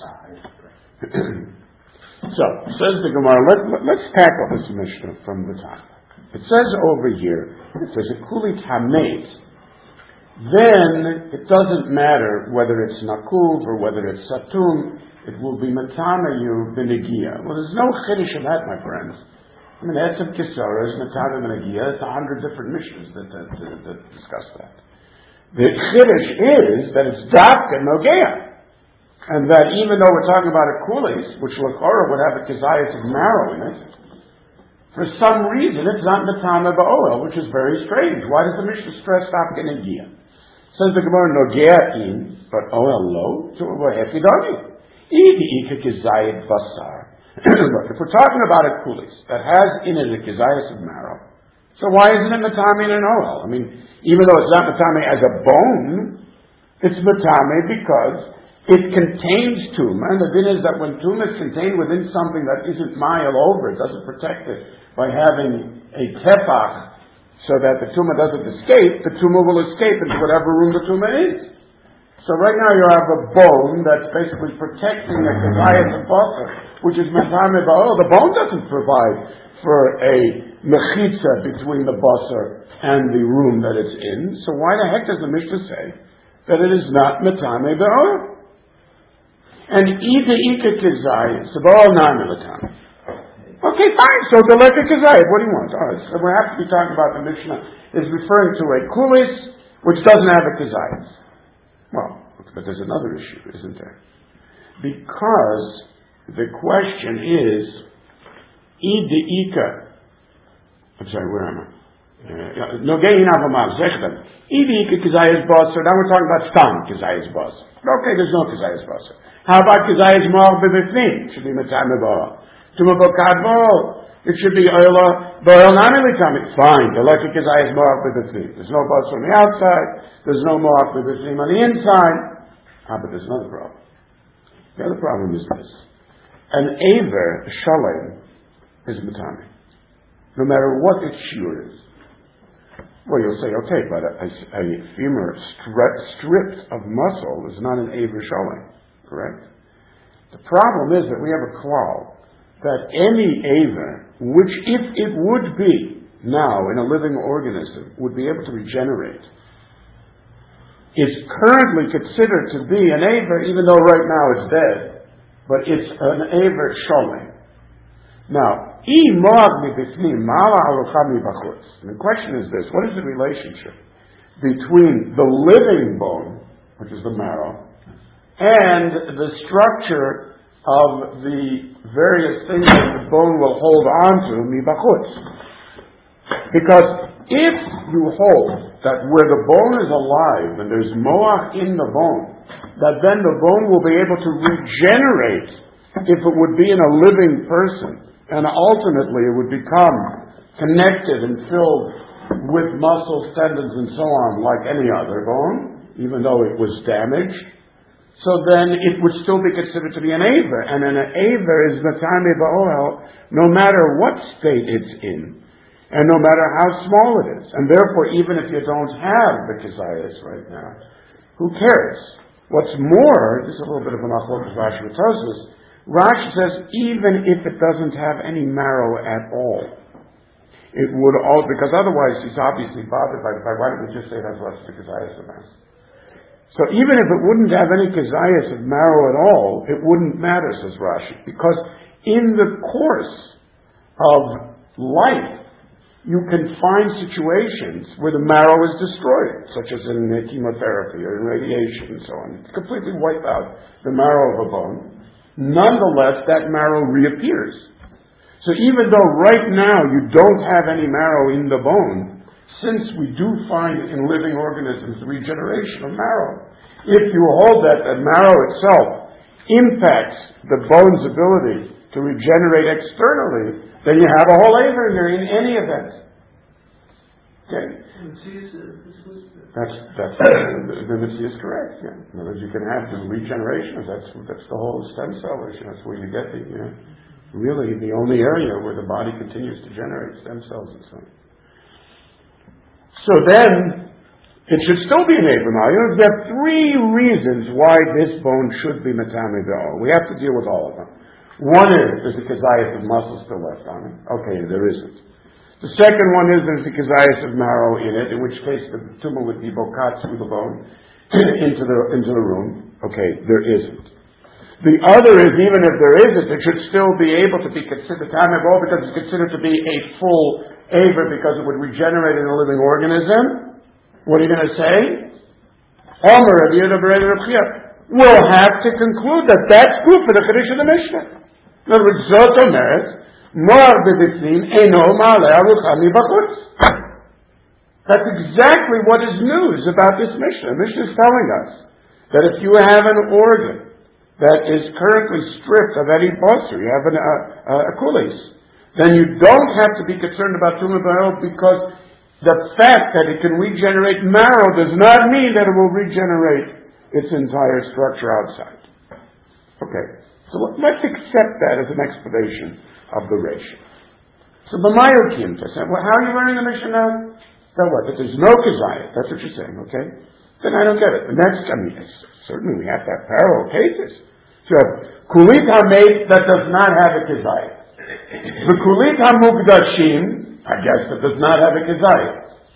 So, says the Gemara, let, let, let's tackle this Mishnah from the top. It says over here, it says a kulit hamet, then it doesn't matter whether it's nakuv or whether it's satum, it will be matamayu b'negia. Well, there's no chiddush of that, my friends. I mean, that's some kisaras, matamayu b'negia, it's a hundred different missions that, that, that, that discuss that. The chiddush is that it's dafka nogea, and that even though we're talking about a kulis, which l'chora would have a kizayas of marrow in it, for some reason it's not matame ba'oel, which is very strange. Why does the Mishnah stress dafka negia? Says the Gemara nogea in, but oel lo to hefidoni. Idi ika kizayas basar. Look, if we're talking about a kulis that has in it a kizayas of marrow, so why isn't it matame in an oel? I mean, even though it's not matame as a bone, it's matame because it contains tumah, and the din is that when tumah is contained within something that isn't mile over, it doesn't protect it by having a tefach so that the tumah doesn't escape, the tumah will escape into whatever room the tumah is. So right now you have a bone that's basically protecting a kazayas of basar, which is matame ba'ol. The bone doesn't provide for a mechitza between the basar and the room that it's in. So why the heck does the Mishnah say that it is not matame ba'ol? And ida ika kizayas, so ba'ol nami matame. Okay, fine. So the leka kizayas, what do you want? All right, so we have to be talking about the Mishnah is referring to a kulis which doesn't have a kizayas. Well, but there's another issue, isn't there? Because the question is, ida ika. I'm sorry, where am I? No gain avamal zechtem. Ida ika kizayas basar. Now we're talking about stam kizayas basar. Okay, there's no kizayas basar. How about kizayas mar b'bifnim? It should be matame ba'al. Tuma b'kad ba'al. It should be oila ba'al nami l'tamid. Fine. The leka kizayas mar b'bifnim. There's no basar on the outside. There's no mar b'bifnim on the inside. Ah, but there's another problem. The other problem is this: an aver shalem is matame, no matter what its shiur is. Well, you'll say, okay, but a, a, a femur stri- stripped of muscle is not an aver shalem, correct? The problem is that we have a klal that any aver, which if it would be now in a living organism, would be able to regenerate, is currently considered to be an aver, even though right now it's dead, but it's an aver sholem. Now, the question is this: what is the relationship between the living bone, which is the marrow, and the structure of the various things that the bone will hold on to, mibachutz? Because if you hold that where the bone is alive and there's moach in the bone, that then the bone will be able to regenerate if it would be in a living person, and ultimately it would become connected and filled with muscles, tendons, and so on like any other bone, even though it was damaged. So then it would still be considered to be an aver, and an aver is matame ba'oel no matter what state it's in, and no matter how small it is. And therefore, even if you don't have the kizayas right now, who cares? What's more, this is a little bit of a machlokes Rashi with Tosfos. Rashi says, even if it doesn't have any marrow at all, it would all, because otherwise he's obviously bothered by the fact, why don't we just say it has less of kizayas of marrow? So even if it wouldn't have any kizayas of marrow at all, it wouldn't matter, says Rashi, because in the course of life, you can find situations where the marrow is destroyed, such as in chemotherapy or in radiation and so on. It's completely wipe out the marrow of a bone. Nonetheless, that marrow reappears. So even though right now you don't have any marrow in the bone, since we do find in living organisms the regeneration of marrow, if you hold that the marrow itself impacts the bone's ability to regenerate externally, then you have a whole aver here in any event. Okay? That's that's the, the Mitzvah is correct. Yeah. In other words, you can have the regeneration. That's that's the whole stem cell issue. That's where you get the you know, really the only area where the body continues to generate stem cells and so on. So then it should still be an aver. Now you have three reasons why this bone should be matame ba'ol. We have to deal with all of them. One is there's a kazayas of muscle still left on it. Okay, there isn't. The second one is there's a kazayas of marrow in it, in which case the tumor would be bokat through the bone into the into the room. Okay, there isn't. The other is even if there isn't, it should still be able to be considered tamibol because it's considered to be a full aver because it would regenerate in a living organism. What are you going to say? Omer Rabbi Yehuda B'Rei Rabbi Chia. We'll have to conclude that that's proof for the Chiddush of the Mishnah. In other words, Zot Omeret, Moar B'Bifnim, Eino Ma'aleh Arucha Mibachutz. That's exactly what is news about this Mishnah. The Mishnah is telling us that if you have an organ that is currently stripped of any basar, you have an, uh, uh, a kulis, then you don't have to be concerned about tumah b'maror, because the fact that it can regenerate marrow does not mean that it will regenerate its entire structure outside. Okay, so let's accept that as an explanation of the ratio. So b'mayu kimta, well, how are you learning the Mishnah now? So what? That there's no kazayah. That's what you're saying, okay? Then I don't get it. The next, I mean, certainly we have to have parallel cases. So you have kulit hamet that does not have a kazayah. The kulit hamukdashim, I guess, that does not have a kazayah.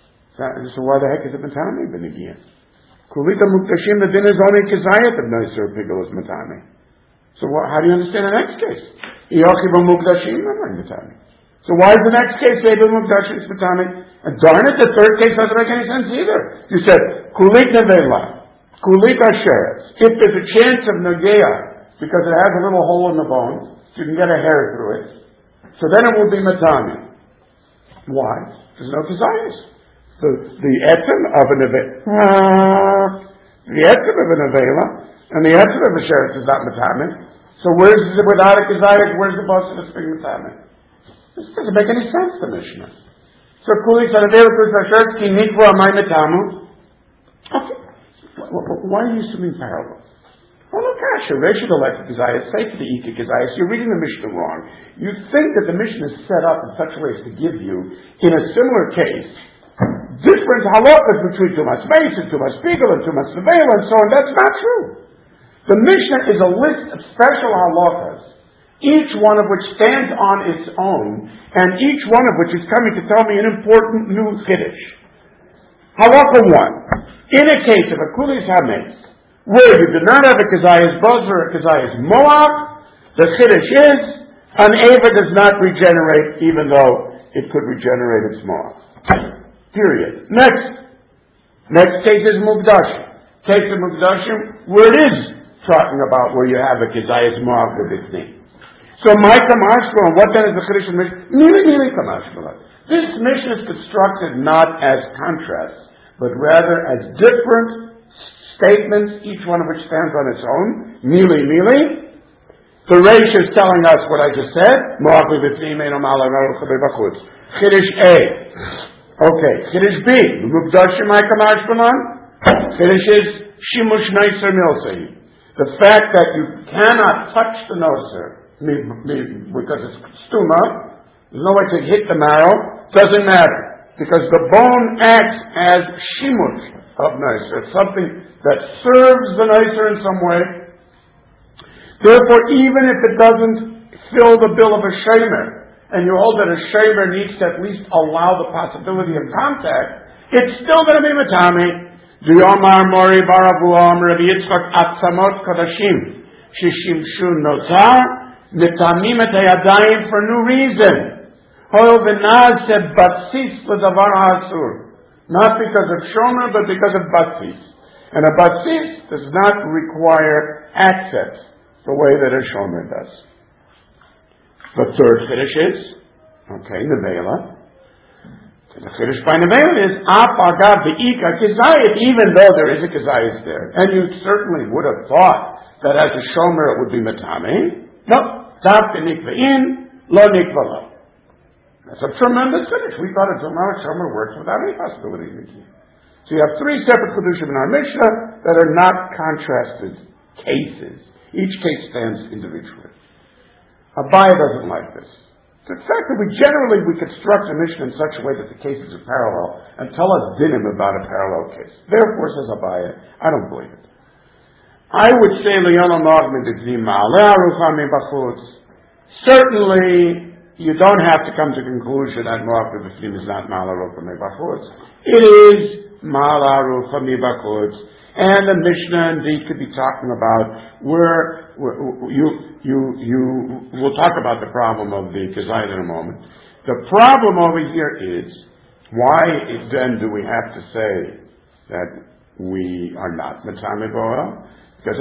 So why the heck is it matame b'negiyah? Kulit hamukdashim, the din is only kazayah of noiser pigul is matame. So what, how do you understand the next case? Iyochi b'mukdashim, I'm not matame. So why is the next case say b'mukdashim is matame? And darn it, the third case doesn't make any sense either. You said kulit nevela, kulit asheretz. If there's a chance of nageya, because it has a little hole in the bone, so you can get a hair through it, so then it will be matami. Why? There's no kazayas. The the etzem of a nevela, the etzem of a nevela, and the etzem of a sheretz is not matami. So where's it without a kazayas? Where's the boss of the spring matami? This doesn't make any sense, the Mishnah. So kulit sanavela kulit asheretz ki nikva amay matamu. Okay. Why are you assuming parallel? Well, look, Asher, Reshid elected Keziah, say to the Ika Keziah, you're reading the Mishnah wrong. You think that the Mishnah is set up in such a way as to give you, in a similar case, different halachas between Tumas Meis and Tumas Pigel and Tumas Nevela and so on. That's not true. The Mishnah is a list of special halachas, each one of which stands on its own, and each one of which is coming to tell me an important new chiddush. Halacha one. In a case of a kulis hametz, where you do not have a kazayas buzz or a kazayas moab, the chiddush is an ava does not regenerate, even though it could regenerate its moab. Period. Next. Next case is mukdashim. Case of mukdashim, where it is talking about where you have a kazayas moab with its name. So my kamashma, what then is the chiddush of Mishnah? Nili nili kamashma. This Mishnah is constructed not as contrasts, but rather as different statements, each one of which stands on its own. Mili, mili. The Reish is telling us what I just said. Chiddush A. Okay. Chiddush B. Mukdashim ha'kamash banan. Chiddush is shimush noiser milsei. The fact that you cannot touch the noser because it's stuma, there's no way to hit the marrow, doesn't matter. Because the bone acts as shimush of noiser. It's something that serves the noiser in some way. Therefore, even if it doesn't fill the bill of a shamer, and you hold that a shamer needs to at least allow the possibility of contact, it's still going to be matami. D'yomar mori baravuam Rabbi Yitzchak atzamot kodashim shishimshu notar mitamim et hayadayim for no reason. Hoil v'naz said batsis l'davar ha'asur. Not because of shomer, but because of batsis. And a batsis does not require access the way that a shomer does. The third chiddush is, okay, nevela. The chiddush by nevela is, ap agav v'ika kizayit, even though there is a kizayit there. And you certainly would have thought that as a shomer it would be matame. No, daf v'nikva'in, lo nikva'lo. That's a tremendous chiddush. We thought a Zomar Shomer works without any possibility of Nikiyah. So you have three separate chiddushim in our Mishnah that are not contrasted cases. Each case stands individually. Abaya doesn't like this. The fact that we generally we construct a Mishnah in such a way that the cases are parallel and tell us dinim about a parallel case. Therefore, says Abaya, I don't believe it. I would say certainly you don't have to come to the conclusion that Mo'av B'Fnim is not Ma'ala Rucha Mibachutz. It is Ma'ala Rucha Mibachutz. And the Mishnah indeed could be talking about where, where you, you, you, we'll talk about the problem of the Kazayit in a moment. The problem over here is, why then do we have to say that we are not Matame Boel, because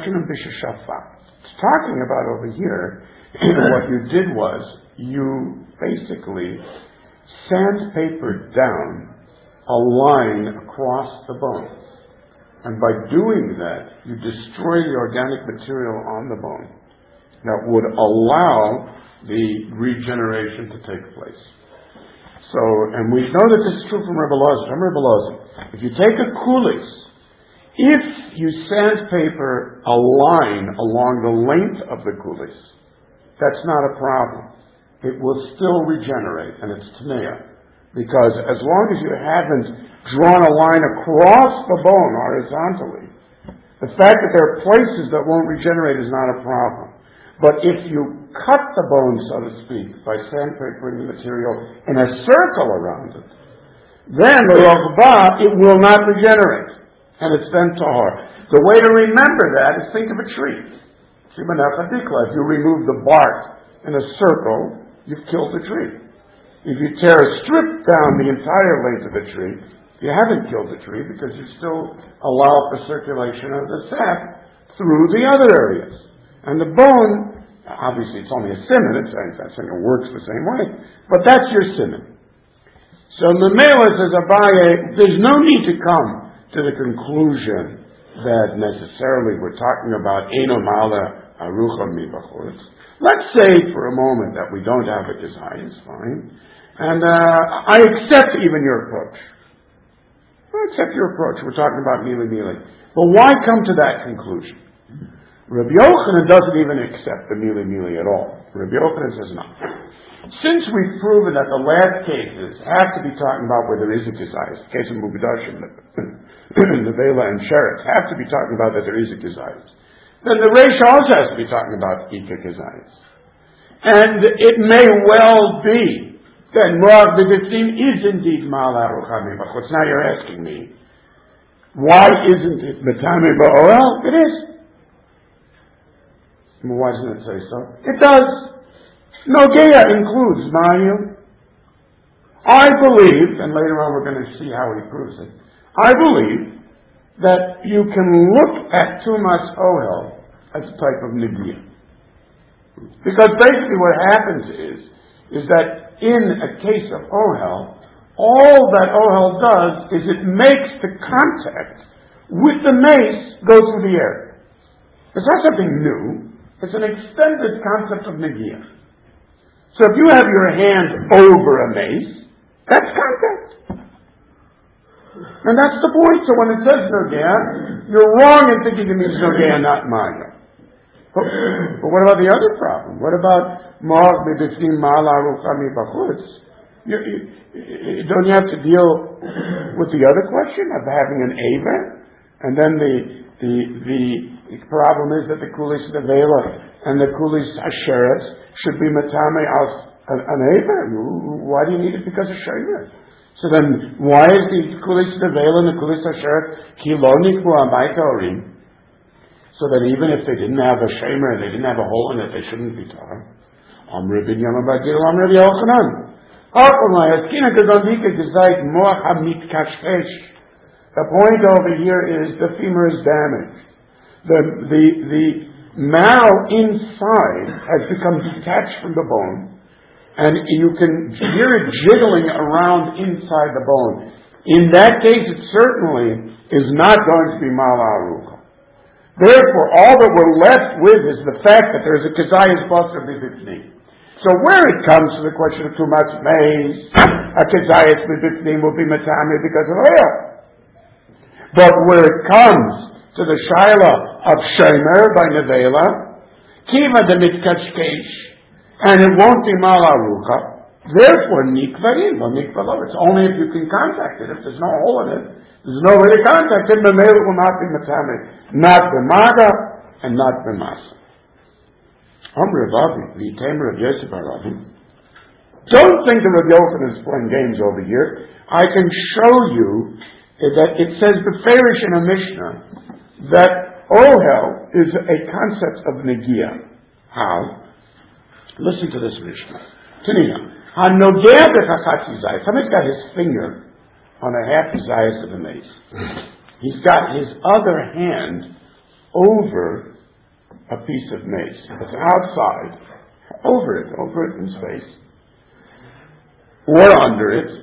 it's talking about over here, what you did was, you basically sandpapered down a line across the bone. And by doing that, you destroy the organic material on the bone that would allow the regeneration to take place. So, and we know that this is true from Rebbe Loza. From Rebbe Loza, if you take a kulis, if you sandpaper a line along the length of the kulis, that's not a problem. It will still regenerate, and it's tneah. Because as long as you haven't drawn a line across the bone horizontally, the fact that there are places that won't regenerate is not a problem. But if you cut the bone, so to speak, by sandpapering the material in a circle around it, then it will not regenerate, and it's then tahor. The way to remember that is think of a tree. If you remove the bark in a circle, you've killed the tree. If you tear a strip down the entire length of the tree, you haven't killed the tree because you still allow for circulation of the sap through the other areas. And the bone, obviously it's only a siman, it's not saying it works the same way, but that's your siman. So Memela says, Abaye, there's no need to come to the conclusion that necessarily we're talking about Eino Mala Arucha Mibachutz. Let's say for a moment that we don't have a kizai, it's fine. And uh, I accept even your approach. I accept your approach. We're talking about Mili Mili. But why come to that conclusion? Rabbi Yochanan doesn't even accept the Mili Mili at all. Rabbi Yochanan says no. Since we've proven that the last cases have to be talking about where there is a kizayis, the case of Mubidashim, Nevela and Sheretz have to be talking about that there is a kizayis, then the Reish also has to be talking about Ika kizayis. And it may well be that Moav B'Bitzim is indeed Mal Arucha Mibachutz. Now you're asking me, why isn't it Matame Ba'oel? It is. Why doesn't it say so? It does. Nogea includes Mayu. I believe, and later on we're going to see how he proves it, I believe that you can look at Tumas Ohel as a type of Negiah. Because basically what happens is, is that in a case of Ohel, all that Ohel does is it makes the contact with the mace go through the air. It's not something new. It's an extended concept of Negiah. So if you have your hand over a mace, that's contact. And that's the point. So when it says Negiah, you're wrong in thinking it means Negiah, not Maya. But, but what about the other problem? What about Moav B'Bitzim Ma'ala Arucha Mibachutz? You, you, you, don't you have to deal with the other question of having an Ava? And then the the the problem is that the Kulis Nevela and the Kulis Asheretz should be Matame as an, an Ava. Why do you need it because of Sheretz? So then, why is the Kulis Nevela and the Kulis Asheretz Kilonik Mu'amayta Orim? So that even if they didn't have a shemer, they didn't have a hole in it, they shouldn't be tar. Amr bin Yamabagil, Amr bin Yochanan. The point over here is the femur is damaged. The, the, the marrow inside has become detached from the bone, and you can hear it jiggling around inside the bone. In that case, it certainly is not going to be Mala Arucha. Therefore, all that we're left with is the fact that there's a Kazayas Basar B'Bifnim. So where it comes to the question of Tumas Meis, a Kazayas B'Bifnim will be Matame because of oil. But where it comes to the Shaila of Shemer by Nevela, Kiva de Mitkashkesh, and it won't be Mal Arucha, therefore Nikvarim, or Nikvalov. It's only if you can contact it. If there's no hole in it, there's no way to contact it, Memela will not be Matame. Not B'Maga, and not B'Masa. Amr Rav the Tamer of Yosef Aravi. Don't think that Rabbi Yochanan is playing games over here. I can show you that it says Beferish in a Mishnah that Ohel is a concept of Negiah. How? Listen to this Mishnah. Tanina. HaNogea b'chachatzi zayis. Somebody's got his finger on a half the zayis of the mace. He's got his other hand over a piece of mace. It's outside, over it, over it in space, or under it.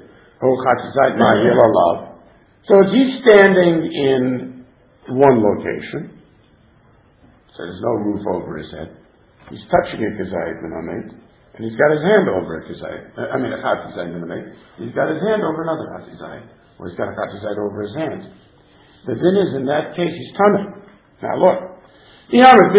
So is he standing in one location? So there's no roof over his head. He's touching a kazayit minameit, and he's got his hand over a kazayit. I mean, a chatzizayit minameit. He's got his hand over another chatzizayit, or he's got a chatzizayit over his hand. The din is, in that case, he's tummy. Now look, if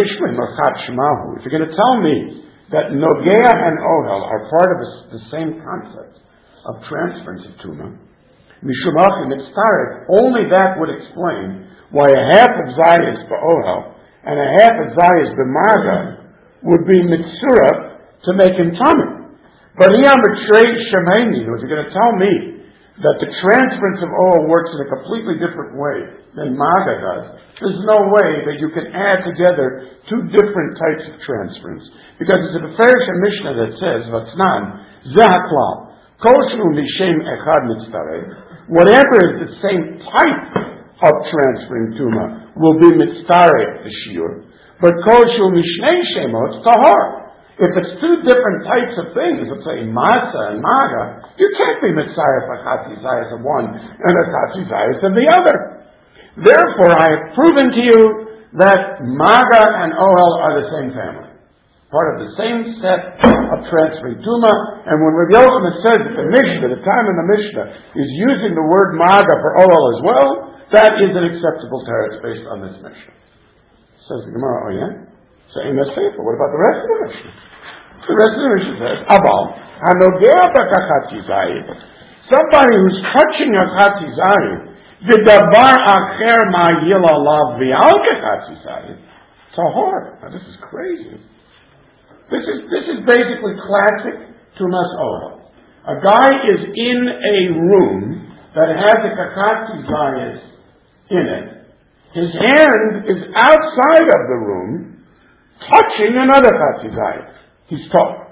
you're going to tell me that Nogea and Ohel are part of the same concept of transference of Tuma, Mishumach and Mitztarek, only that would explain why a half of Zayas for Ohel and a half of Zayas for Maga would be Mitzurah to make him tummy. But Iyam betrayed Shemaini, if you're going to tell me that the transference of Ohel works in a completely different way than Maga does, there's no way that you can add together two different types of transference. Because it's a Beferish Mishnah that says, Vatznan, Zahaklal, Koshu Mishem Echad Mitztareh, whatever is the same type of transferring Tuma will be Mitztareh, the Shiur, but Koshu Mishnei Shemot, Tahar. If it's two different types of things, let's say Masa and Maga, you can't be Mitzareh for Chatzizayas of one and a Chatzizayas of the other. Therefore, I have proven to you that Maga and Ohel are the same family, part of the same set of transferring Tuma. And when Rabbi Yochanan says that the Mishnah, the time in the Mishnah, is using the word Maga for Ohel as well, that is an acceptable teretz based on this Mishnah. Says the Gemara, oh yeah? So in the Sefer, what about the rest of the Mishnah? The rest of the Mishnah says, Aval, Hanogea b'kachatzizayit, somebody who's touching a chatzizayit, v'davar acher ma'yil alav v'al kachatzizayit, tahor. Now this is crazy. This is this is basically classic Tumas Ohel. A guy is in a room that has a kachatzizayit in it. His hand is outside of the room, touching another chatzizayit. He's taught.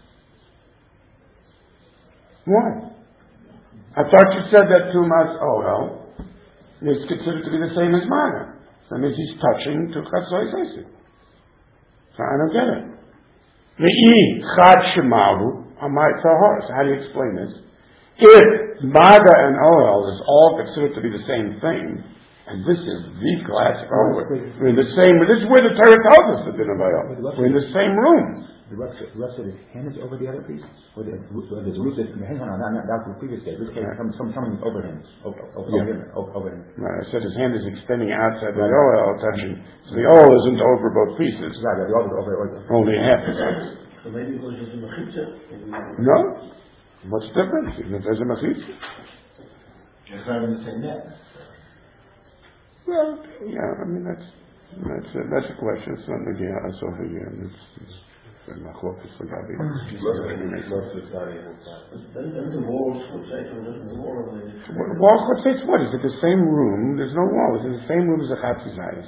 Why? I thought you said that Tumas Ohel is considered to be the same as Maga. That means he's touching to chatzizayit. So I don't get it. Ve'i chad shemahu amay tahor. So how do you explain this? If Maga and Ohel is all considered to be the same thing, and this is the classic, oh, we're in the same, this is where the Torah tells us that we're in the same room. The rest, the rest of his hand is over the other piece? Or the, or the roof is, hang on, that, that was the previous case. This case, right. some, something over him. Over, over, yeah. him, over, over him. Right, I said his hand is extending outside the Ohel, touching. So the Ohel isn't over both pieces. Right, the over, over, over. Only half the size. So maybe it was just a mechitza. No? What's the difference? Even if there's a mechitza? It's not in the same net. Well, yeah, I mean, that's that's a, that's a question. It's not Nagea, it's over here. It's, it's, it's Machlokes Lagabi. Wall Chotzeitz, what? Is it the same room? There's no wall. It's in the same room as the Chatzizayis.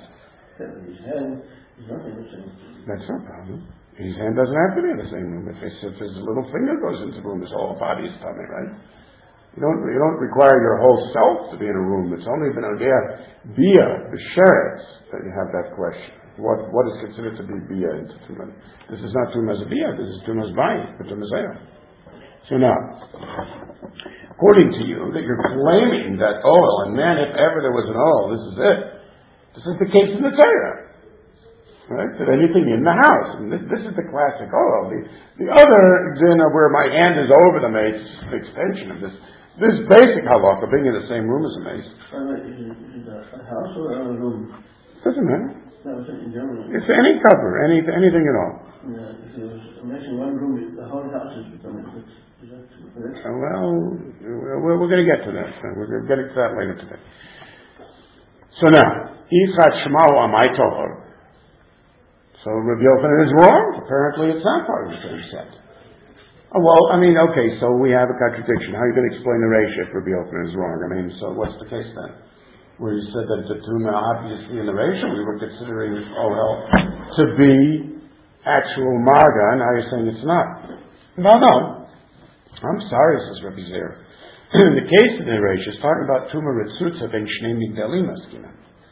That's no problem. His hand doesn't have to be in the same room. If, if his little finger goes into the room, his whole body is tummy, right? You don't, you don't require your whole self to be in a room. It's only the Nogea, Bia, the Sheretz, that you have that question. What what is considered to be Bia into Tumas? This is not Tumas Bia, this is Tumas Bayit, but Tumas Eil. So now, according to you, that you're claiming that Ohel, and man, if ever there was an Ohel, this is it. This is the case in the Torah. Right? That anything in the house. And this, this is the classic Ohel. The, the other example where my hand is over the mace is the extension of this. This basic halakha, being in the same room as a mace. Is it a house or a room? Doesn't matter. No, it's in general. It's any cover, any anything at all. Yeah, if it was imagine one room, the whole house is becoming. Is that correct? Uh, well, we're, we're going to get to that. We're going to get to that later today. So now, Yichat Shemahu Amay Tohor. So Rabbi Yochanan is wrong. Apparently, it's not part of the same set. Oh, well, I mean, okay, so we have a contradiction. How are you going to explain the ratio if Rabbi Yochanan is wrong? I mean, so what's the case then? Where you said that the Tuma obviously in the ratio, we were considering Ohel to be actual Maga, and now you're saying it's not. No, no. I'm sorry, says Rabbi Zera. In the case of the Reish, it's talking about Tuma Ritzutza ben Shnei Migdalim Askina.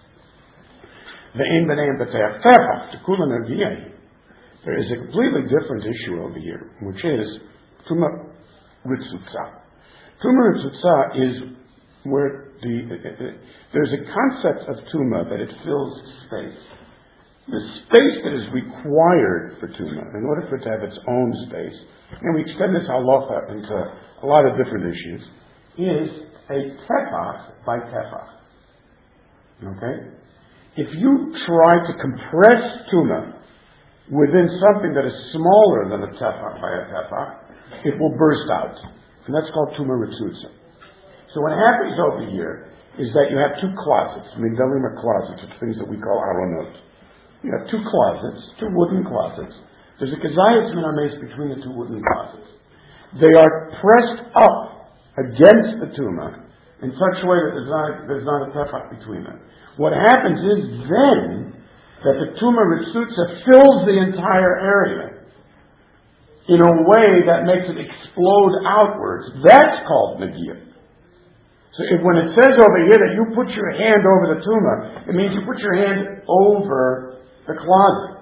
Ve'en b'neim b'teach tefach, to Kula Nergiyah. There is a completely different issue over here, which is Tuma Ritzutza. Tuma Ritzutza is where the, uh, there's a concept of Tuma that it fills space. The space that is required for Tuma, in order for it to have its own space, and we extend this halacha into a lot of different issues, is a tefach by tefach. Okay? If you try to compress Tuma within something that is smaller than a tefach by a tefach, it will burst out. And that's called Tuma Ritzutza. So what happens over here is that you have two closets. Migdalim are closets. It's things that we call aronot. You have two closets, two wooden closets. There's a kezayis min hameis between the two wooden closets. They are pressed up against the Tuma in such a way that there's not, there's not a tefach between them. What happens is then that the Tuma Ritzutza fills the entire area in a way that makes it explode outwards. That's called Negiyah. So if, when it says over here that you put your hand over the Tuma, it means you put your hand over the closet,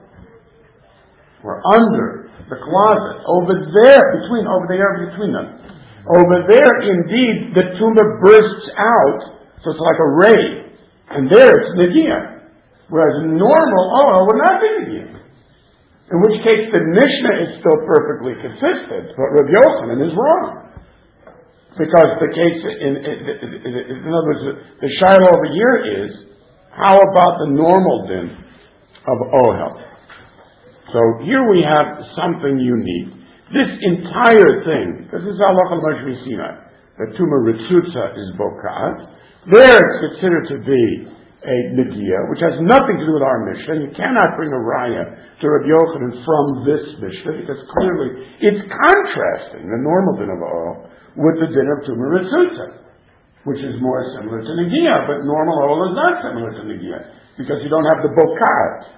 or under the closet, over there, between, over there between them. Over there, indeed, the Tuma bursts out, so it's like a ray, and there it's Negiyah. Whereas normal oil would not be Negiyah. In which case the Mishnah is still perfectly consistent, but Rabbi Yochanan is wrong. Because the case, in, in, in, in other words, the shiloh over here is, how about the normal din of Ohel? So here we have something unique. This entire thing, because this is halacha l'Moshe Sinai, that Tuma Ritzutza is Bokat, there it's considered to be a Negiyah, which has nothing to do with our Mishnah. You cannot bring a raya to Rabbi Yochanan from this Mishnah, because clearly it's contrasting the normal din of oil with the din of Tuma Ritzutza, which is more similar to Negiyah, but normal oil is not similar to Negiyah, because you don't have the Bokat.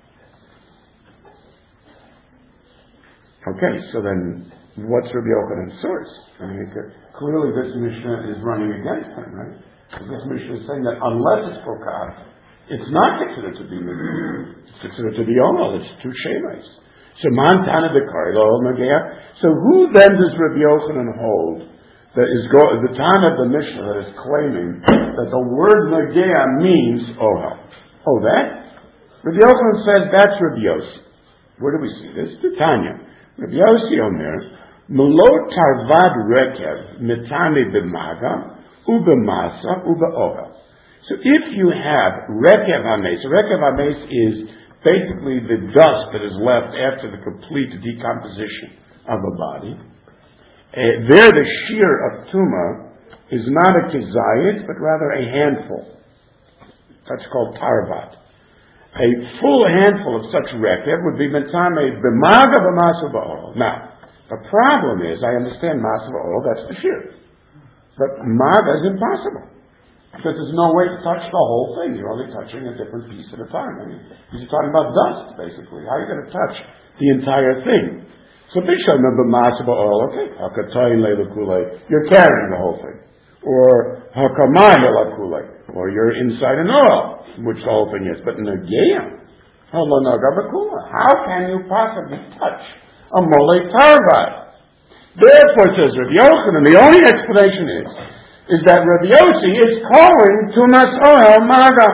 Okay, so then what's Rabbi Yochanan's source? I mean, clearly this Mishnah is running against him, right? Because this Mishnah is saying that unless it's Bokat, it's not considered to be Negiyah. It's considered to be Omal. It's two Shemes. So Montana de Karlo Negiyah. So who then does Rabbi Yochanan hold that is go, the Tana of the Mishnah that is claiming that the word Negiyah means Ohel? Oh, that? Rabbi Yochanan says that's Rabbi Yossi. Where do we see this? The Tanya. Rabbi Yossi Omer, Melo tarvad rekev mitame b'maga u'b'masa u'b'ohel. So if you have rekev hames, rekev hames is basically the dust that is left after the complete decomposition of a body. Uh, there the shear of Tuma is not a kezayit, but rather a handful. That's called tarvad. A full handful of such rekev would be mentame b'maga b'masa b'ohel. Now, the problem is, I understand masa b'ohel, that's the shear. But maga is impossible. Because there's no way to touch the whole thing. You're only touching a different piece at a time. I mean, you're talking about dust, basically. How are you going to touch the entire thing? So Bishop remember masa b'ohel, okay, hakatayin le'lakule, you're carrying the whole thing. Or hakamai le'lakule, or you're inside an oil, which the whole thing is. But Negiyah, how can you possibly touch a mole tarvad? Therefore, says Rabbi Yochanan, the only explanation is, is that Rabbi Yossi is calling Tumas Ohel Maga.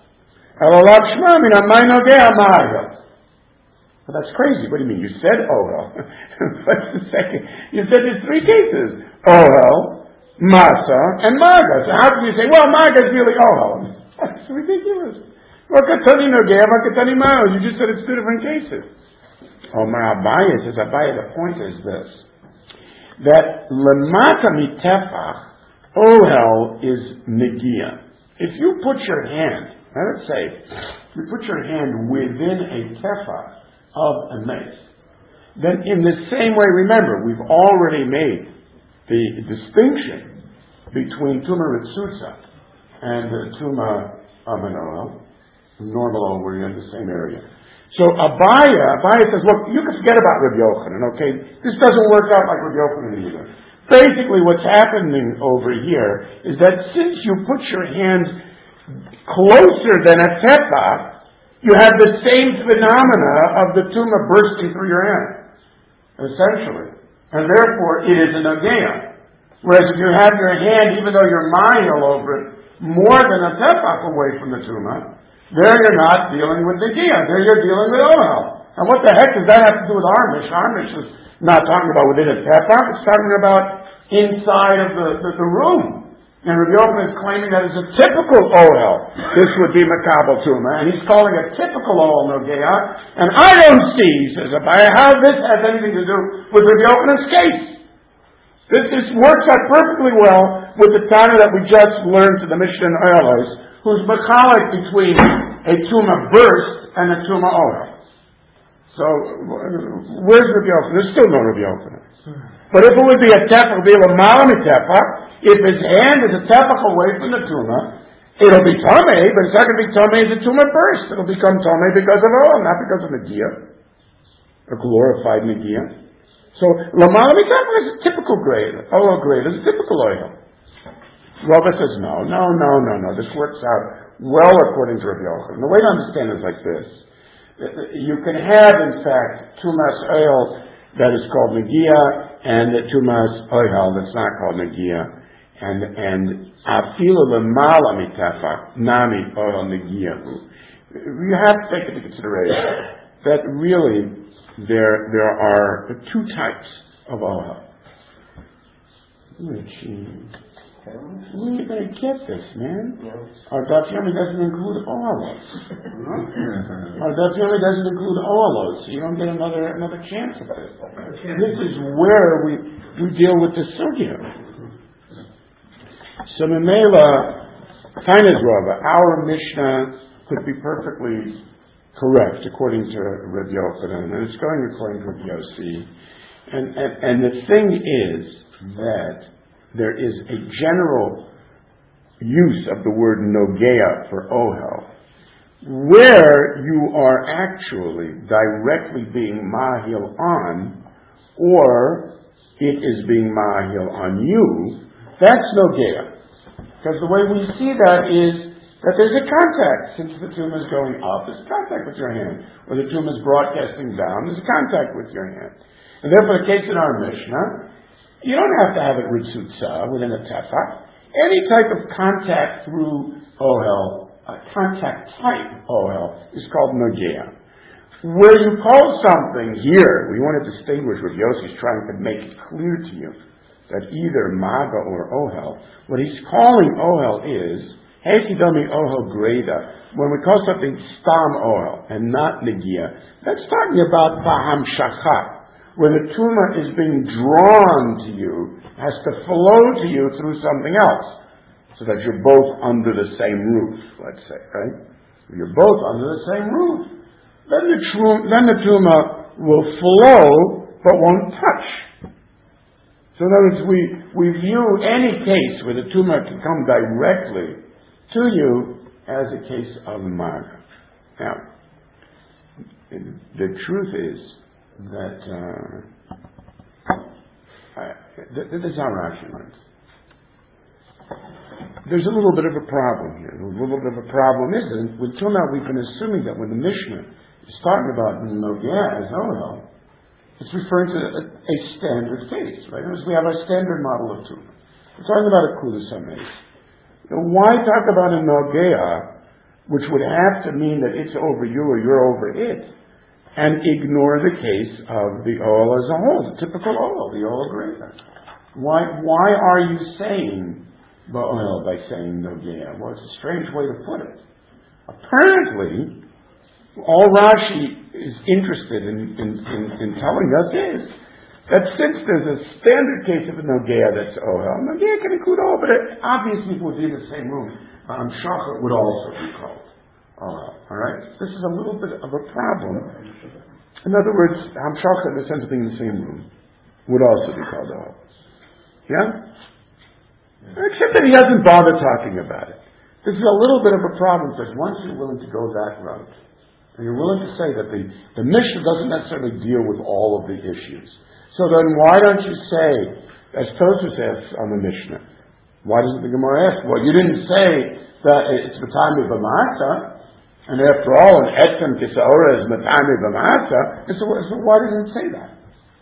But that's crazy. What do you mean? You said Ohel. What's the second? You said there's three cases. Ohel, Masa, and Maga. So how can you say, well, Maga is really Ohel? That's ridiculous. You just said it's two different cases. Omar Abaye says, Abaye, the point is this, that lemata mitefach, ohel is Negiyah. If you put your hand, let's say, you put your hand within a tefach of a mace, then in the same way, remember, we've already made the distinction between Tuma Ritzutza and the Tuma of an oil, normal oil, where you're in the same area. So Abaya, Abaya says, look, you can forget about Rabbi Yochanan, okay? This doesn't work out like Rabbi Yochanan either. basically what's happening over here is that since you put your hand closer than a tefach, you have the same phenomena of the tumah bursting through your hand, essentially. And therefore, it is a nogea. Whereas if you have your hand, even though you're mahil over it, more than a tefach away from the tumah, there you're not dealing with nogea. There you're dealing with ohel. And what the heck does that have to do with Armish? Armish is not talking about within a tefach, it's talking about inside of the, the, the room. And Rabbi Yochanan is claiming that it's a typical ohel. This would be makabel tumah, and he's calling it typical ohel nogea. And I don't see, says Abaye, how this has anything to do with Rabbi Yochanan's case. This, this works out perfectly well with the Tana that we just learned to the Mishnah in Oilos, who's machalik between a tumah burst and a tumah ohel. So, where's Rabbi Yochanan? There's still no Rabbi Yochanan. But if it would be a tefach, it would be a malami tefach. If his hand is a tefach away from the tumah, it'll be tamei, but it's not going to be tamei as a tumah burst. It'll become tamei because of oil, not because of negia, a glorified negia. So, lamalami tefach is a typical grade. Oil grade is a typical oil. Rava says no, no, no, no, no. This works out well according to Rabbi Yochanan. The way to understand it is like this. You can have, in fact, tumas oil that is called negia, and the tumas oil that's not called negia. And and afilu lemala mitafach nami oil negia. You have to take into consideration that really there there are two types of oil. Which where are you going to get this, man? Our Daf Yomi doesn't include olos. Our Daf Yomi doesn't include olos, so you don't get another another chance at this. This is where we we deal with the sugya. So Memela, Tainas Rava, our Mishnah could be perfectly correct according to Rabbi Yochanan, and it's going according to Rabbi Yossi. And, and, and the thing is that there is a general use of the word nogea for ohel, where you are actually directly being mahil on, or it is being mahil on you. That's nogea. Because the way we see that is that there's a contact. Since the tumor is going up, there's contact with your hand. Or the tumor is broadcasting down, there's a contact with your hand. And therefore, the case in our Mishnah, you don't have to have it ritzutza within a tefach. Any type of contact through ohel, a contact type ohel, is called nogea. Where you call something here, we want to distinguish what Yossi's trying to make it clear to you, that either maga or ohel, what he's calling ohel is, Hekidomi ohel greda. When we call something stam ohel and not negia, that's talking about baham shachat, where the tumah is being drawn to you, has to flow to you through something else, so that you're both under the same roof, let's say, right? You're both under the same roof. Then the, tru- then the tumah will flow, but won't touch. So in other words, we, we view any case where the tumah can come directly to you as a case of maga. Now, the truth is that uh, uh, th- this is how Rashi learns. There's a little bit of a problem here. A little bit of a problem isn't with tumah. We've been assuming that when the Mishnah is talking about nogea as ohel, it's referring to a, a standard case, right? As we have our standard model of tumah. We're talking about a kulas hameis. Why talk about a nogea, which would have to mean that it's over you or you're over it, and ignore the case of the oil as a whole, the typical oil, the oil greda? Why? Why are you saying the oil by saying nogea? Well, it's a strange way to put it. Apparently, all Rashi is interested in, in, in, in telling us is that since there's a standard case of a nogea that's ohel, nogea can include all, but it obviously would be in the same room. Um, shachat would also be called ohel. All right, this is a little bit of a problem. In other words, um, shachat, in the sense of being in the same room, would also be called ohel. Yeah? Except that he doesn't bother talking about it. This is a little bit of a problem because once you're willing to go that route, and you're willing to say that the, the Mishnah doesn't necessarily deal with all of the issues. So then why don't you say as Tosfos asks on the Mishnah, why doesn't the Gemara ask? Well, you didn't say that it's Matami B'Matzah, and after all, an Etzem Kisaora is Matami B'Matzah, and so, so why doesn't it say that?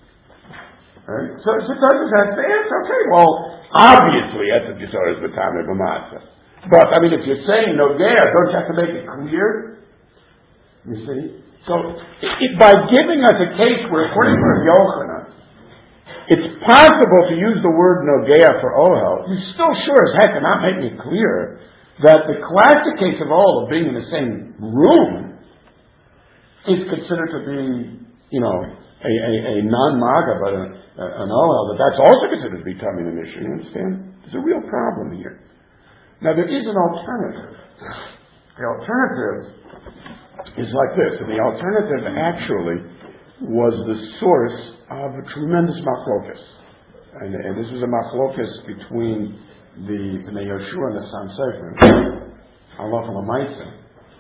Right? So, so Tosfos has to answer, okay, well, obviously Etzem Kisaora is Matami B'Matzah. But, I mean, if you're saying Nogea, don't you have to make it clear? You see? So, it, by giving us a case where, according to Rav Yochanan, it's possible to use the word Nogea for Ohel, you still sure as heck are not making it clear that the classic case of Ohel, of being in the same room, is considered to be, you know, a, a, a non-maga, but a, a, an Ohel, that that's also considered to be tummy in the Mishnah. You understand? There's a real problem here. Now, there is an alternative. The alternative is like this, and the alternative actually was the source of a tremendous machlokas. And, and this was a machlokas between the Bnei Yoshua and the Sam Sefer, Halacha L'Maisa,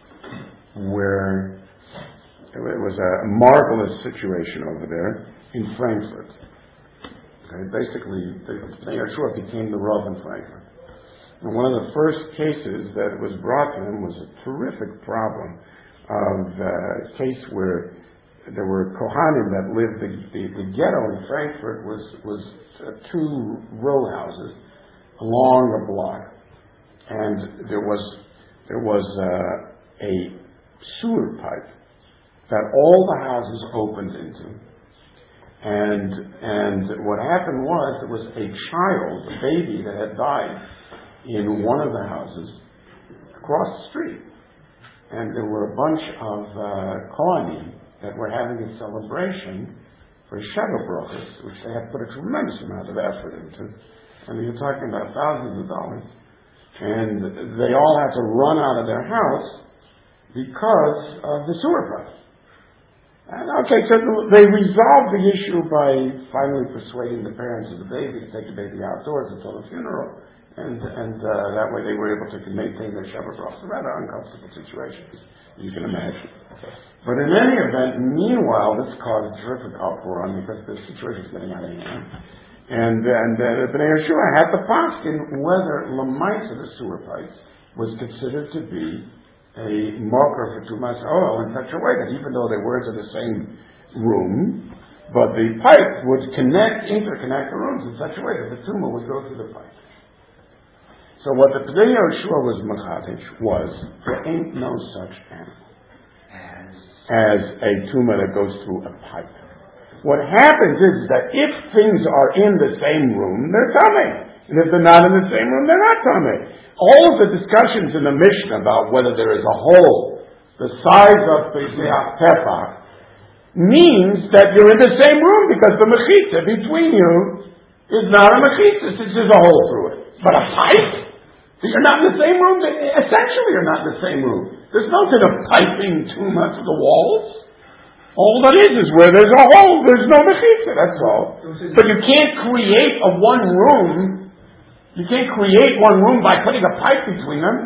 where it was a marvelous situation over there in Frankfurt. Okay, basically, the Bnei Yoshua became the Rav in Frankfurt. And one of the first cases that was brought to him was a terrific problem of a case where there were Kohanim that lived, the, the, the ghetto in Frankfurt was, was uh, two row houses along a block. And there was, there was uh, a sewer pipe that all the houses opened into. And, and what happened was there was a child, a baby that had died in one of the houses across the street. And there were a bunch of uh, Kohanim that were having a celebration for Sheva Brachos, which they had put a tremendous amount of effort into. And you're talking about thousands of dollars. And they all had to run out of their house because of the sewer pipe. And okay, so they resolved the issue by finally persuading the parents of the baby to take the baby outdoors until the funeral. And, and uh, that way they were able to maintain their Sheva Brachos. A rather uncomfortable situation, you can imagine. But in any event, meanwhile, this caused terrific uproar because the situation is getting out of hand. And, and uh, Bnei Yeshua had to poskin whether L'Maisa, the sewer pipe, was considered to be a marker for Tumas Ohel in such a way that even though they were in the same room, but the pipe would connect, interconnect the rooms in such a way that the tumah would go through the pipe. So what the Bnei Yeshua was machadish was, there ain't no such animal as a tumah that goes through a pipe. What happens is that if things are in the same room, they're tummy. And if they're not in the same room, they're not tummy. All of the discussions in the Mishnah about whether there is a hole the size of the tefach means that you're in the same room because the mechitza between you is not a mechitza, it's just a hole through it. But a pipe? You're not in the same room. Essentially, you're not in the same room. There's no kind of piping too much of the walls. All that is is where there's a hole, there's no mechitza, that's all. But you can't create a one room, you can't create one room by putting a pipe between them.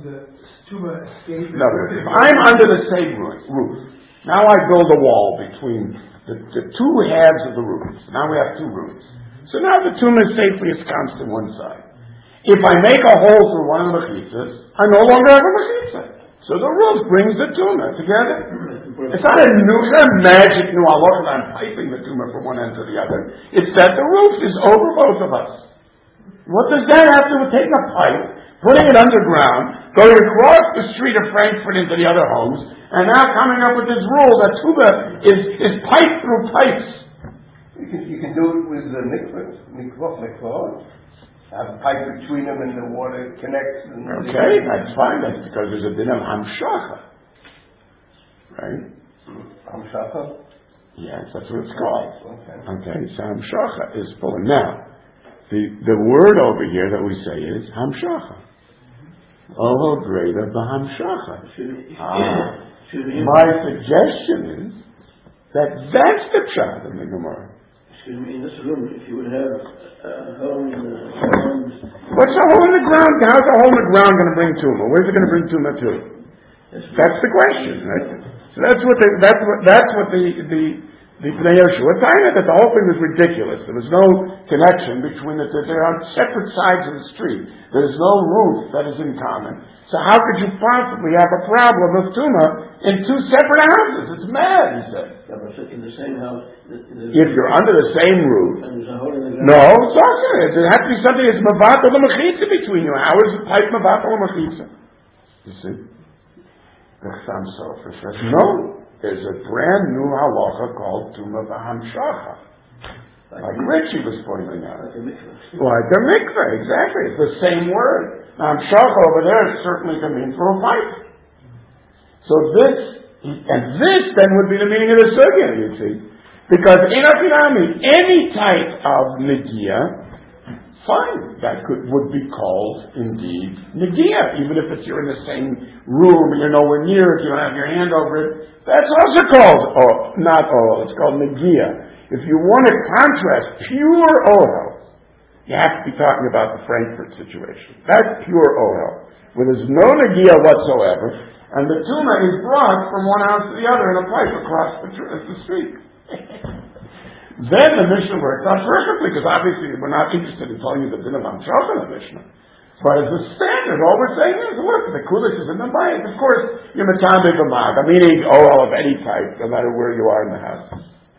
No, if I'm under the same roof, now I build a wall between the, the two halves of the roof. Now we have two roofs. So now the tumah is safely ensconced on one side. If I make a hole through one of the mechitzas, I no longer have a mechitza. So the roof brings the tumah together. It's not a new, it's not a magic new halacha that I'm piping the tumah from one end to the other. It's that the roof is over both of us. What does that have to do with taking a pipe, putting it underground, going across the street of Frankfurt into the other homes, and now coming up with this rule that tumah is, is piped through pipes? You can, you can do it with the mikvah, mikvah, mikvah. Have a pipe between them and the water connects. And okay, that's fine. That's because there's a din of hamshacha. Right? Hamshacha? Yes, that's what it's called. Okay. Okay, so hamshacha is pulling. Now, the, the word over here that we say is hamshacha. Oh, greater the hamshacha. Uh, my suggestion is that that's the pshat in the Gemara. Excuse me, in this room, if you would have a hole in the ground. What's a hole in the ground? How's a hole in the ground going to bring tumah? Where's it going to bring tumah to? That's the question, right? So that's what the, that's what that's what the the Lifnei Yoshua Taina, that the whole thing was ridiculous. There was no connection between the two. They're on separate sides of the street. There's no roof that is in common. So how could you possibly have a problem of Tuma in two separate houses? It's mad, he said. Yeah, but in the same house. If you're under the same roof. And there's a hole in the ground. No, it's okay. There has to be something that's Mavat or Mechitza between you. How is the pipe Mavat or Mechitza? You see? The Chassam Sofer says, no. There's a brand new halacha called Tuma V'Hamshacha. Like Richie was pointing out. Like a mikveh. Like a mikveh, exactly. It's the same word. Hamshacha over there certainly can mean for a pipe. So this, and this then would be the meaning of the sugya, you see. Because in Akinami, any type of negia, fine, that could would be called indeed negia, even if it's you're in the same room and you're nowhere near it, you don't have your hand over it. That's also called oh, not oil. It's called negia. If you want to contrast pure oil, you have to be talking about the Frankfurt situation. That's pure oil, where there's no negia whatsoever, and the tuma is brought from one house to the other in a pipe across the, tr- the street. Then the Mishnah works out perfectly, because obviously we're not interested in telling you the din of Hamshacha in the Mishnah. But as a standard, all we're saying is, look, the Kulish is in the mind. Of course, you're Matambe B'mag, meaning oil of any type, no matter where you are in the house.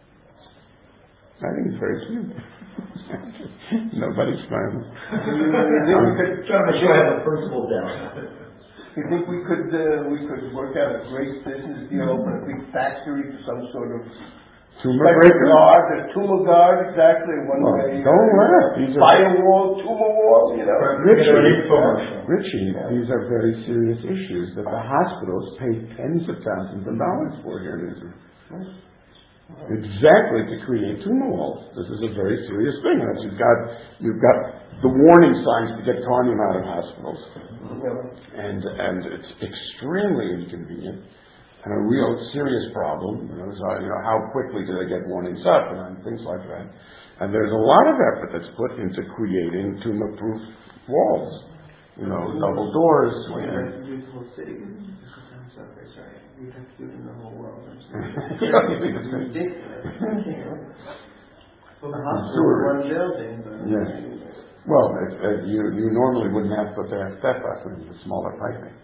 I think it's very cute. Nobody's smiling. You think we could, I should have a principle down. you think we could, uh, we could work out a great business deal, open a big factory for some sort of Tumor like breaker? guard, a tumor guard, exactly, one Well, way. don't laugh. These are Firewall, tumor wall, you know. Richie, Richie. Richie, these are very serious issues that the hospitals pay tens of thousands of dollars for here in Israel. Exactly to create tumor walls. This is a very serious thing. You've got you've got the warning signs to get Tarnim out of hospitals, and and it's extremely inconvenient and a real serious problem. You know, so, you know how quickly do they get warnings up and things like that. And there's a lot of effort that's put into creating tumor-proof walls. You know, double doors. Beautiful city. Sorry, we have to do it in the whole world. It's ridiculous. Well, the hospital Sure. one building, but Yes. Well, it's, uh, you you normally wouldn't have put that step up with the smaller piping.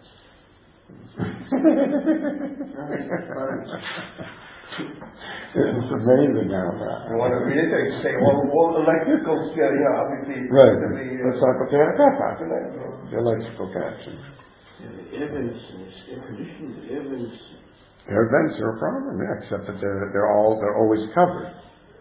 It's amazing how I want to read it, they say all, all electrical, you know, obviously. right. To be, uh, Let's not put that up. The electrical connection. yeah, the air vents, air conditioning, the air vents. Air vents are a problem, yeah, except that they're they're all they're always covered.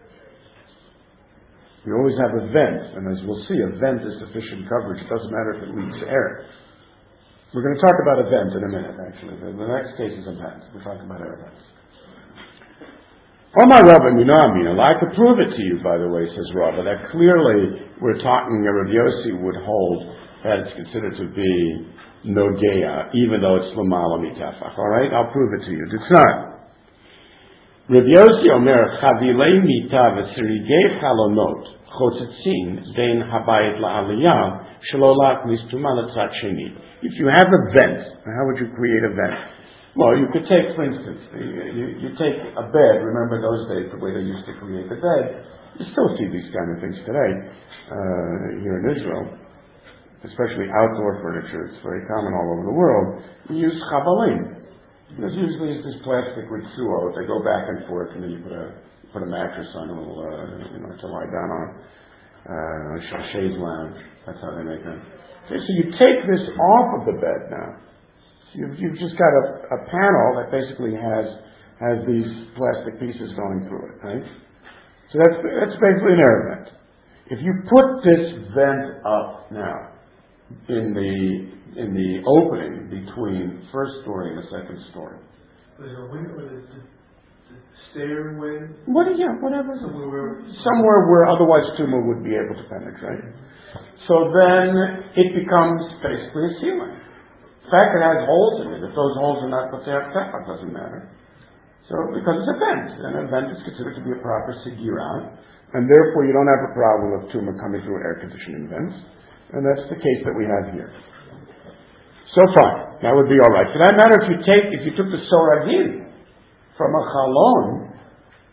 You always have a vent, and as we'll see, a vent is sufficient coverage. It doesn't matter if it leaks air. We're going to talk about a vent in a minute, actually. The, the next case is a vent. We're talking about air vents. Oh, my Rabbi, you know, I mean, I'd like to prove it to you, by the way, says Rabbi, that clearly we're talking, Rabbi Yossi would hold that it's considered to be Nogea, even though it's Lamala Mitafach. All right? I'll prove it to you. It's not. Rabbi Yossi Omer, Chavilei Mita v'sirigei chalonot, chotzitzin, dein habayit la'aliyah, shelo la'aknis tuma l'tzad sheni. If you have a vent, how would you create a vent? Well, you could take, for instance, you, you take a bed. Remember those days, the way they used to create the bed. You still see these kind of things today uh, here in Israel, especially outdoor furniture. It's very common all over the world. We use chavalim. There's usually this plastic ritzuo. They go back and forth, and then you put a put a mattress on, a little, uh, you know, to lie down on, uh, a chaise lounge. That's how they make them. Okay, so you take this off of the bed now. So you've, you've just got a, a panel that basically has has these plastic pieces going through it, right? So that's that's basically an air vent. If you put this vent up now in the in the opening between first story and the second story. There's a window with a stairway. What? Yeah, whatever. Somewhere where, Somewhere where otherwise tumor would be able to penetrate. So then it becomes basically a ceiling. In fact, it has holes in it. If those holes are not put there, it doesn't matter. So, because it's a vent, and a vent is considered to be a proper sigira, and therefore you don't have a problem of tumor coming through air conditioning vents, and that's the case that we have here. So fine, that would be all right. For that matter, if you take, if you took the soragim from a chalon,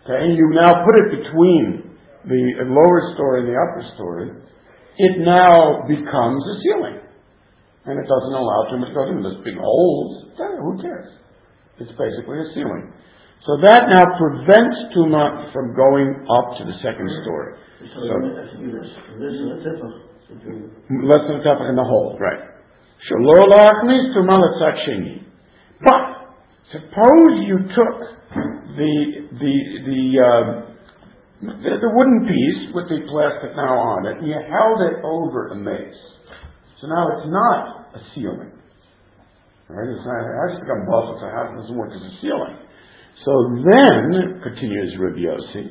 Okay, and you now put it between the lower story and the upper story, it now becomes a ceiling. And it doesn't allow too much to go in. There's big holes. Yeah, who cares? It's basically a ceiling. So that now prevents Tuma from going up to the second story. So, so less than a tefach. Less than a tefach in the hole, right. Shelo la'achnis Tuma l'tzad sheni. But suppose you took the the the, um, the the wooden piece with the plastic now on it, and you held it over the mace. So now it's not a ceiling. Right? It's not, it has to become busted, so it doesn't work as a ceiling. So then, continues Rabbi Yossi,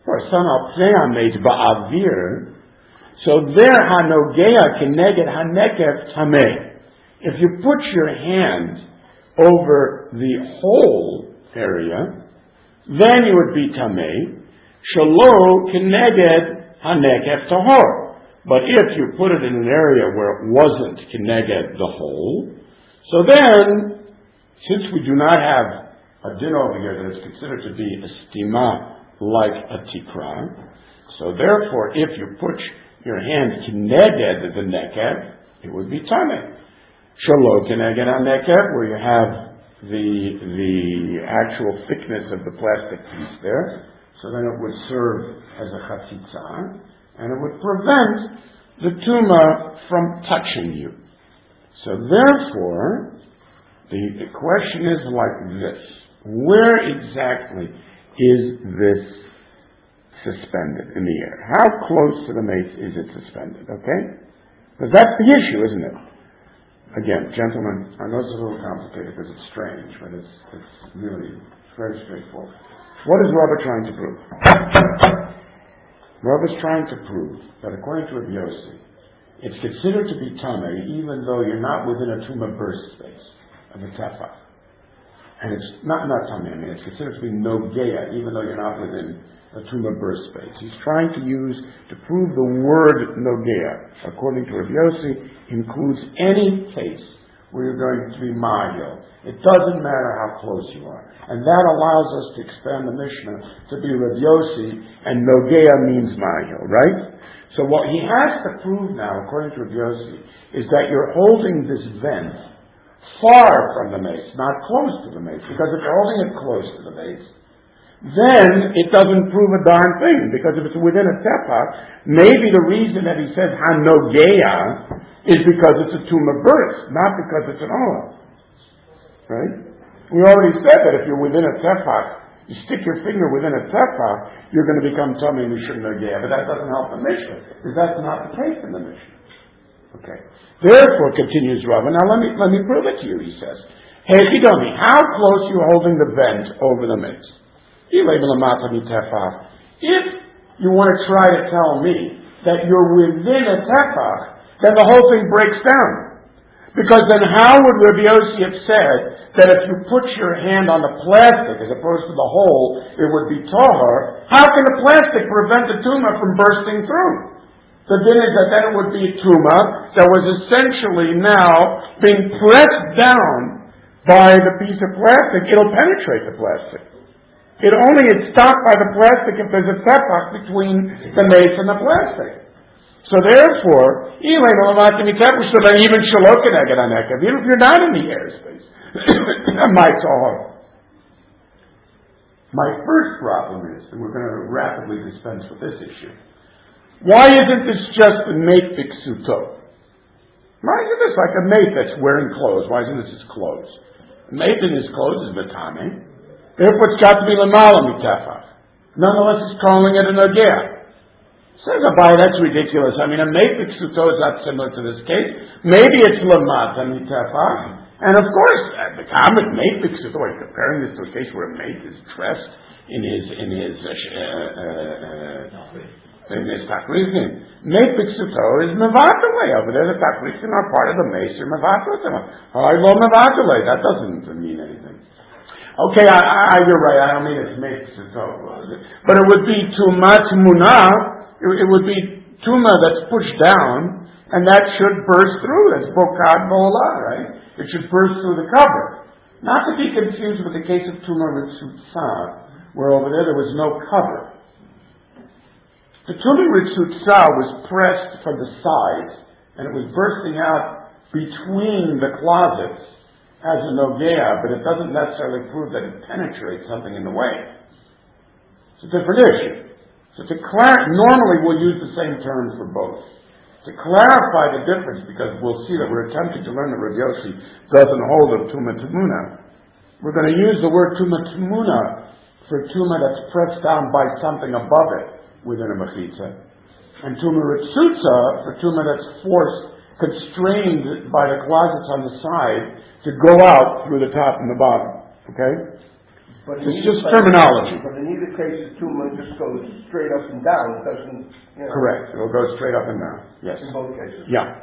so there hanogea keneged hanekev tameh. If you put your hand over the whole area, then you would be tameh. Shalo keneged hanekev tahor. But if you put it in an area where it wasn't keneged the whole, so then, since we do not have a din over here that is considered to be a stima like a tikra, so therefore, if you put your hand keneged the nekev, it would be tameh. Shalo keneged hanekev, where you have the the actual thickness of the plastic piece there, so then it would serve as a chatzitza, and it would prevent the tuma from touching you. So therefore, the, the question is like this. Where exactly is this suspended in the air? How close to the mace is it suspended? Okay? Because that's the issue, isn't it? Again, gentlemen, I know it's a little complicated because it's strange, but it's, it's really very straightforward. What is Rabbi trying to prove? Rabbi is trying to prove that according to Rabbi Yossi, it's considered to be tameh even though you're not within a tumah burst space of a tefach. And it's not not tameh, I mean, it's considered to be nogea even though you're not within a tumah burst space. He's trying to use, to prove the word nogea, according to Rabbi Yossi, includes any case where you're going to be mahil. It doesn't matter how close you are. And that allows us to expand the Mishnah to be Rabbi Yossi, and nogea means mahil, right? So what he has to prove now, according to Rabbi Yossi, is that you're holding this vent far from the mace, not close to the mace. Because if you're holding it close to the mace, then it doesn't prove a darn thing. Because if it's within a tefach, maybe the reason that he says hanogea is because it's a tumah burst, not because it's an olah. Right? We already said that if you're within a tefach, you stick your finger within a tefach, you're going to become tummy mishum nogea. But that doesn't help the Mishnah, because that's not the case in the Mishnah. Okay. Therefore, continues Rava, now let me let me prove it to you, he says. Hey, Chidomi, how close are you holding the vent over the mace? If you want to try to tell me that you're within a tefach, then the whole thing breaks down. Because then how would Rabbi Yossi have said that if you put your hand on the plastic as opposed to the hole, it would be tahor? How can the plastic prevent the tumah from bursting through? The din is that then it would be a tumah that was essentially now being pressed down by the piece of plastic. It'll penetrate the plastic. It only is stopped by the plastic if there's a tefach between the mace and the plastic. So therefore, even if you're not in the airspace, my tahor. My first problem is, and we're going to rapidly dispense with this issue. Why isn't this just a mate biksuto? Why isn't this like a mate that's wearing clothes? Why isn't this his clothes? A mate in his clothes is batame. Therefore it's got to be lamala mitefach. Nonetheless, he's calling it a nogea. Says Abai, that's ridiculous. I mean, a mate biksuto is not similar to this case. Maybe it's lamata mitefach. And of course, the common mate biksuto, wait, comparing this to a case where a mate is dressed in his, in his, uh, uh, uh, in his takrizim. Mate biksuto is mevatale. Over there, the takrizim are part of the mace, or mevatale. I lo mevatale. That doesn't mean anything. Okay, I, I, you're right. I don't mean it's mate biksuto. But it would be tuma tmuna. It, it would be tuma that's pushed down, and that should burst through. That's bokad bola, right? It should burst through the cover. Not to be confused with the case of tuma ritzutza, where over there there was no cover. The Tumen Ritzutza was pressed from the sides, and it was bursting out between the closets as a nogea, but it doesn't necessarily prove that it penetrates something in the way. It's a different issue. So to clar- normally we'll use the same term for both. To clarify the difference, because we'll see that we're attempting to learn that Rav Yossi doesn't hold of Tuma Tamuna, we're going to use the word Tuma Tamuna for Tuma that's pressed down by something above it within a Mechitza, and Tuma Ritzutza for Tuma that's forced, constrained by the closets on the side to go out through the top and the bottom. Okay? But it's just terminology. But in either case, the tumor just goes straight up and down. It doesn't, you know. Correct. It'll go straight up and down. Yes. In both cases. Yeah.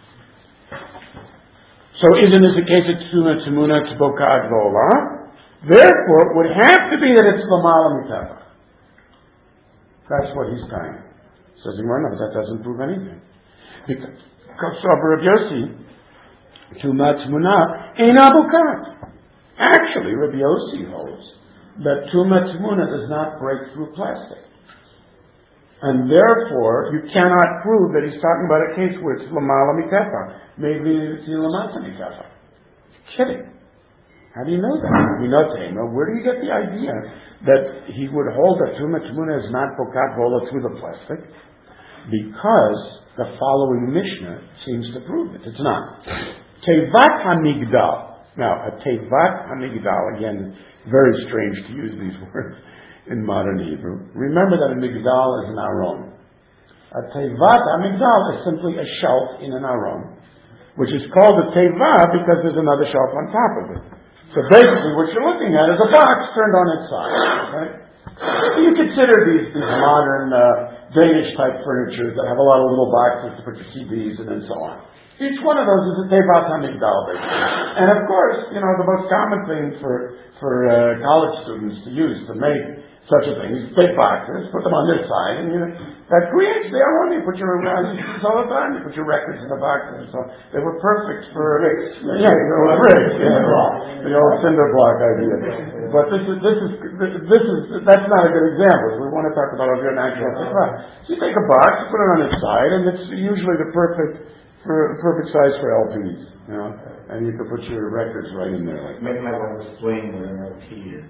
So isn't this a case of Tuma Tamuna Tbokad Vola? Therefore, it would have to be that it's Lamala Mitavach. That's what he's saying. Says he, well, no, but that doesn't prove anything. Because Rav Yossi, Tuma Tamuna Ein Abokad. Actually, Rav Yossi holds that Tuma Tamuna does not break through plastic. And therefore, you cannot prove that he's talking about a case where it's Lamala Mitefa. Maybe it's Lamata Mitefa. Kidding. How do you know that? You know, Tema, where do you get the idea that he would hold that Tuma Tamuna is not Bokat Vola through the plastic? Because the following Mishnah seems to prove it. It's not. Tevat HaMigdal. Now, a Tevat HaMigdal, again, very strange to use these words in modern Hebrew. Remember that a Migdal is an Aron. A Tevat HaMigdal is simply a shelf in an Aron, which is called a Teva because there's another shelf on top of it. So basically what you're looking at is a box turned on its side. Right? You consider these, these modern uh, Danish-type furniture that have a lot of little boxes to put your C Ds in and so on. Each one of those is a Tevat HaMigdal, basically. And of course, you know, the most common thing for, for uh, college students to use to make such a thing is big boxes, put them on this side, and you know, that creates the Aron. You put your uh, all the time, you put your records in the boxes, so they were perfect for bricks. Yeah, they were bricks, yeah, the old cinder block idea. But this is, this is, this is, that's not a good example. We want to talk about your natural Tevat. So you take a box, you put it on its side, and it's usually the perfect, for, perfect size for L Ps, you know, and you can put your records right in there. Like Maybe I want to explain what an L P is.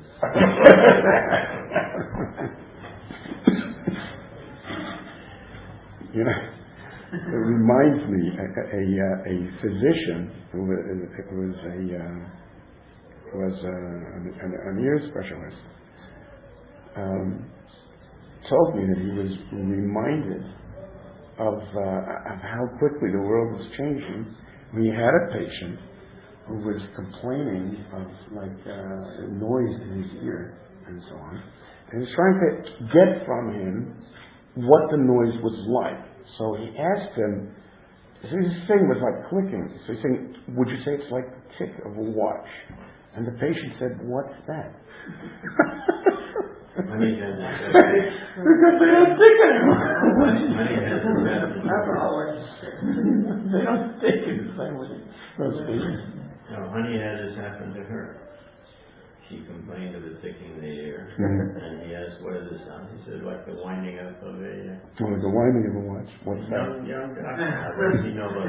You know, it reminds me a a, a, a physician who was, who was a uh, was a, an, an ear specialist um, told me that he was reminded of uh, of how quickly the world was changing. When he had a patient who was complaining of like uh, noise in his ear and so on, and he was trying to get from him what the noise was like. So he asked him, so his thing was like clicking. So he's saying, would you say it's like the tick of a watch? And the patient said, what's that? Honey has because they don't tick anymore. Honey has They don't tick in the same way. Those things. No, Honey had this happen to her. She complained of the ticking in the ear, Mm-hmm. and he asked, "What is the sound?" He said, "Like the winding up of a uh, Oh, the winding of a watch. What's that? young, young doctor." How does he know about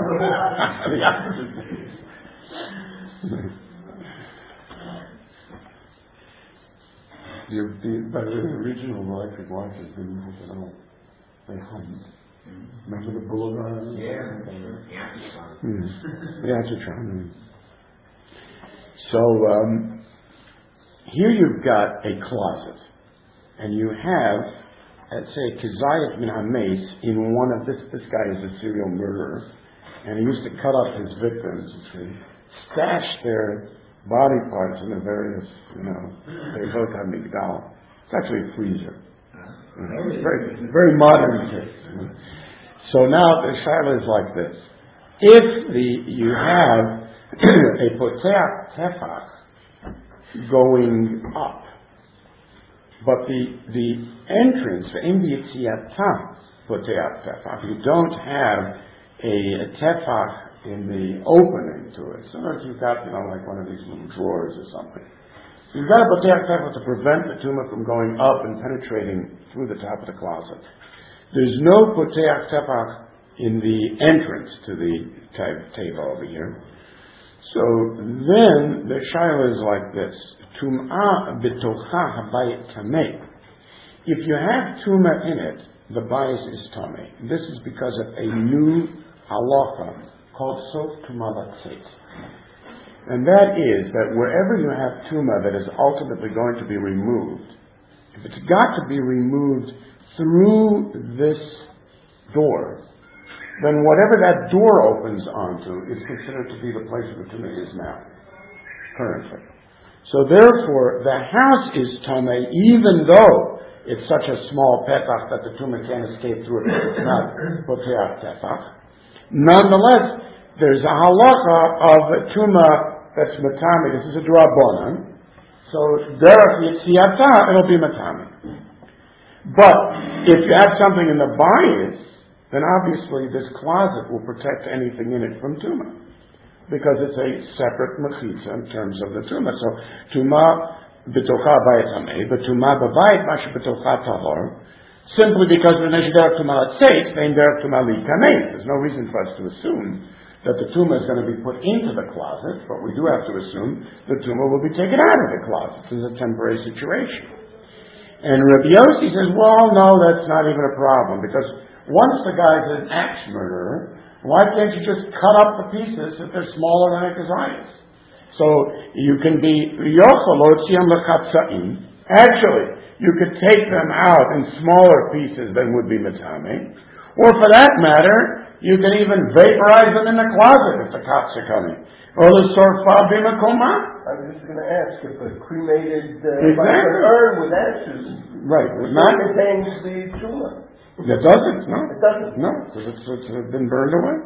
the, the, by the way, the original electric watches didn't move at all. They hummed. Remember the boulevard? Yeah. Mm. Yeah, it's a charm. So, um, here you've got a closet, and you have, let's say, Kizayat min HaMeis in one of this. This guy is a serial murderer, and he used to cut up his victims, you see, stash their body parts in the various, you know, Tevat HaMigdal. It's actually a freezer. You know, it's very, very modern case. You know. So now the shaila is like this: if the you have a poteach tefach going up, but the the entrance, the Yitziata poteach tefach, you don't have a, a tefach in the opening to it. Sometimes you've got, you know, like one of these little drawers or something. You've got a Poteach Tefach to prevent the tumah from going up and penetrating through the top of the closet. There's no Poteach Tefach in the entrance to the teva over here. So then the shaila is like this. Tum'ah b'tocha habayit tameh. If you have tumah in it, the bayis is tameh. This is because of a new halacha called sof tumah latzeit. And that is that wherever you have tumah that is ultimately going to be removed, if it's got to be removed through this door, then whatever that door opens onto is considered to be the place where the tumah is now, currently. So therefore, the house is tameh, even though it's such a small petach that the tumah can't escape through it. It's not poteach tefach. Nonetheless, there's a halacha of a tumah that's matami. This is a drabonan. So derech yitziyata, it'll be matami. But if you have something in the bayis, then obviously this closet will protect anything in it from tumah, because it's a separate mechitza in terms of the tumah. So tumah b'tocha bayit tamei, but tumah b'bayit mashu b'tocha tahor. Simply because when there's derech tumah latzeit, then derech tumah li tamei. There's no reason for us to assume that the tumah is going to be put into the closet, but we do have to assume the tumah will be taken out of the closet. This is a temporary situation. And Rabbi Yossi says, well, no, that's not even a problem, because once the guy's an axe murderer, why can't you just cut up the pieces if they're smaller than a kazayas? So you can be yochel lechatzaim. Actually, you could take them out in smaller pieces than would be matame, or for that matter, you can even vaporize them in the closet if the cops are coming. Or the sorfa b'makoma. I was just going to ask if a cremated uh, exactly. like an urn with ashes, right, would not contains the tumah. It doesn't, no. It doesn't. No, because it's, it's been burned away.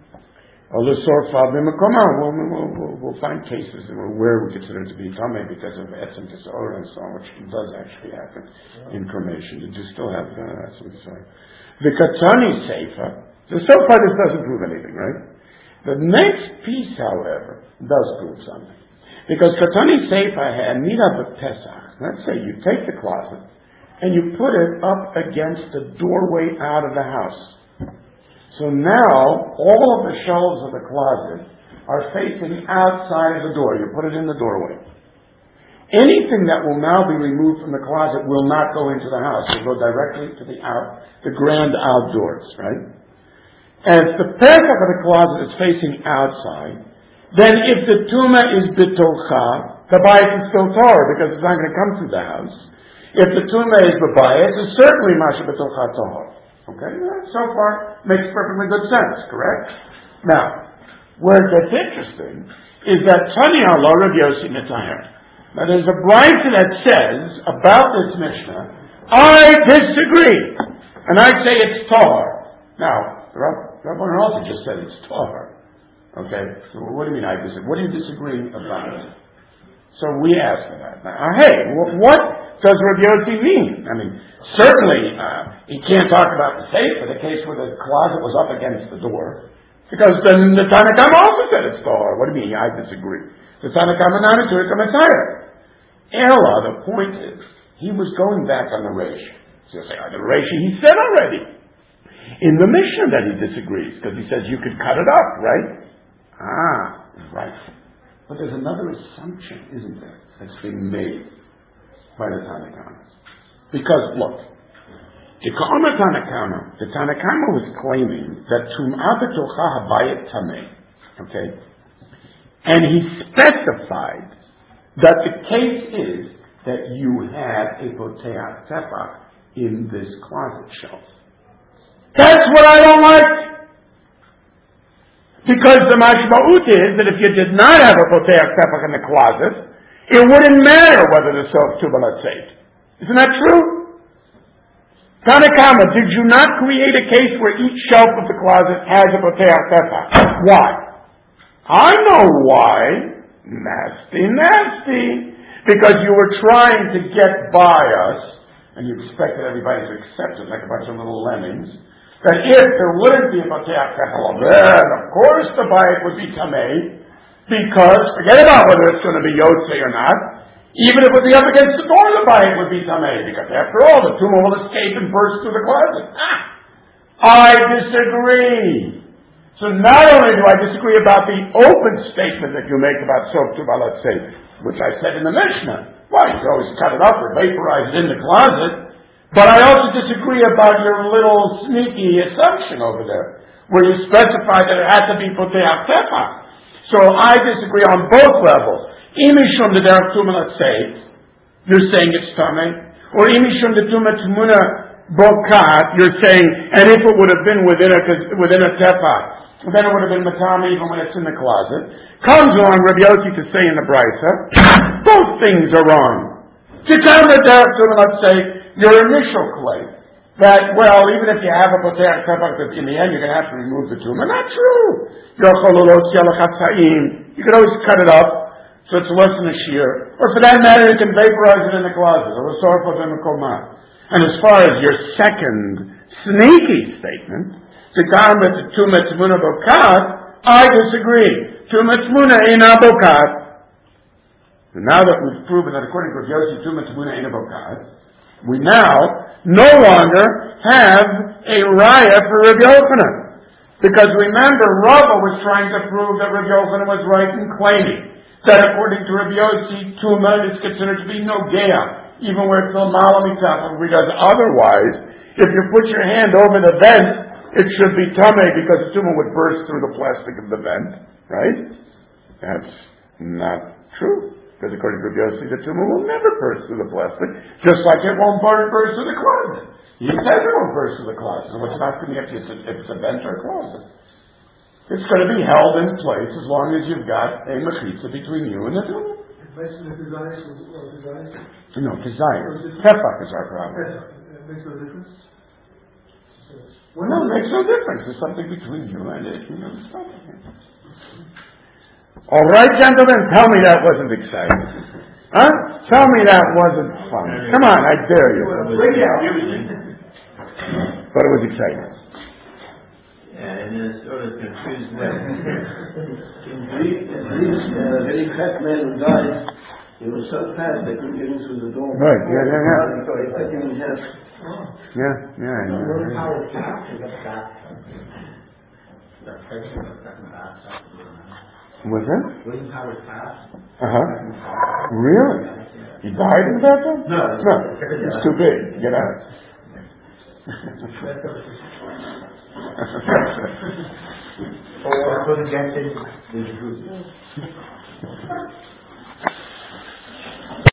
Or the sorfa b'makoma. We'll, we'll, we'll, we'll find cases where we consider it to be tameh because of etzem disorder and so on, which does actually happen in cremation. You do still have uh, etzem disorder. The katani seifa. So, so far this doesn't prove anything, right? The next piece, however, does prove something. Because Katani Seifa had Nida B'Pesach. Let's say you take the closet and you put it up against the doorway out of the house. So now, all of the shelves of the closet are facing outside of the door. You put it in the doorway. Anything that will now be removed from the closet will not go into the house. It will go directly to the out, the grand outdoors, right? And if the pesach of the closet is facing outside, then if the tumah is bitocha, the bayis is still tahor because it's not going to come through the house. If the tumah is b'bayis, it's certainly masha bitocha tahor. Okay, so far makes perfectly good sense, correct? Now, where it gets interesting is that Tani Allah Rav Yossi Mitayr. Now, there's a brayta that says about this Mishnah, I disagree, and I say it's tahor. Now, Rav Rabbi also just said it's tahor. Okay, so what do you mean I disagree? What are you disagreeing about? So we ask for that. Now, hey, what does Rabbi Yossi mean? I mean, certainly uh, he can't talk about the sefer, the case where the closet was up against the door, because then the Tanna Kama also said it's tahor. What do you mean I disagree? The Tanna Kama not into it, the Messiah. Ella, the point is, he was going back on the Reish. So you say, oh, the Reish he said already. In the Mishnah that he disagrees, because he says you could cut it up, right? Ah, right. But there's another assumption, isn't there, that's being made by the Tanna Kama. Because, look, the Tanna Kama, the Tanna Kama was claiming that Tum'ah b'tocha habayit tameh, okay? And he specified that the case is that you have a poteach tefach in this closet shelf. That's what I don't like. Because the mashma'ut is that if you did not have a poteach tefach in the closet, it wouldn't matter whether the sof tumah latzeit. Isn't that true? Tanna Kama, did you not create a case where each shelf of the closet has a poteach tefach? Why? I know why. Nasty, nasty. Because you were trying to get by us, and you expected everybody to accept it like a bunch of little lemmings, that if there wouldn't be a poteach tefach, then of course the bayit would be tamei, because forget about whether it's going to be yotzei or not. Even if it would be up against the door, the bayit would be tamei, because after all, the tumah will escape and burst through the closet. Ah, I disagree. So not only do I disagree about the open statement that you make about soap tumah, let's say, which I said in the Mishnah, why, you can always cut it up or vaporize it in the closet, but I also disagree about your little sneaky assumption over there, where you specify that it had to be poteach tefach. So I disagree on both levels. Imishum the derech tumah, let's say, you're saying it's tamei, or imishum the tumah tmuna bokat, you're saying, and if it would have been within a within a tefach, then it would have been matami even when it's in the closet. Comes along Rabbi Yossi to say in the Brisa, both things are wrong. To come the derech tumah, let's say, your initial claim that, well, even if you have a poteach tefach, in the end you're going to have to remove the tumah. Not true. You can always cut it up, so it's less than a shear. Or for that matter, you can vaporize it in the closet. And as far as your second sneaky statement, I disagree. And now that we've proven that according to Rav Yossi, Tumah Tmuna Eina Bokat, we now no longer have a raya for Rav Yochanan. Because remember, Rava was trying to prove that Rav Yochanan was right in claiming that according to Rav Yossi, Tumah is considered to be Nogea, even where it's L'mala Mitzacha, because otherwise, if you put your hand over the vent, it should be Tameh because the Tumah would burst through the plastic of the vent, right? That's not true. Because according to Rav Yossi, the Tumah will never burst through the plastic, just like it won't burst through the closet. He says it won't burst through the closet. So it's not going to be if it's a, if it's a vent or a closet. It's going to be held in place as long as you've got a mechitza between you and the tumah. No, desire. Tefach is our problem. It makes no difference? Well, no, it makes no difference. There's something between you and it. You know, stop it. All right, gentlemen, tell me that wasn't exciting. Huh? Tell me that wasn't fun. Come on, I dare you. But it was exciting. Yeah, in a sort of confused way. In Greece, in Greece, a very fat man who died, he was so fat they couldn't get him through the door. Right, yeah, yeah, yeah. So he cut him in half. Yeah, yeah, I know. Was it? William Howard Taft. Uh-huh. Really? He died in the bathroom? No. No. It's too big. Get out. Or was against the group.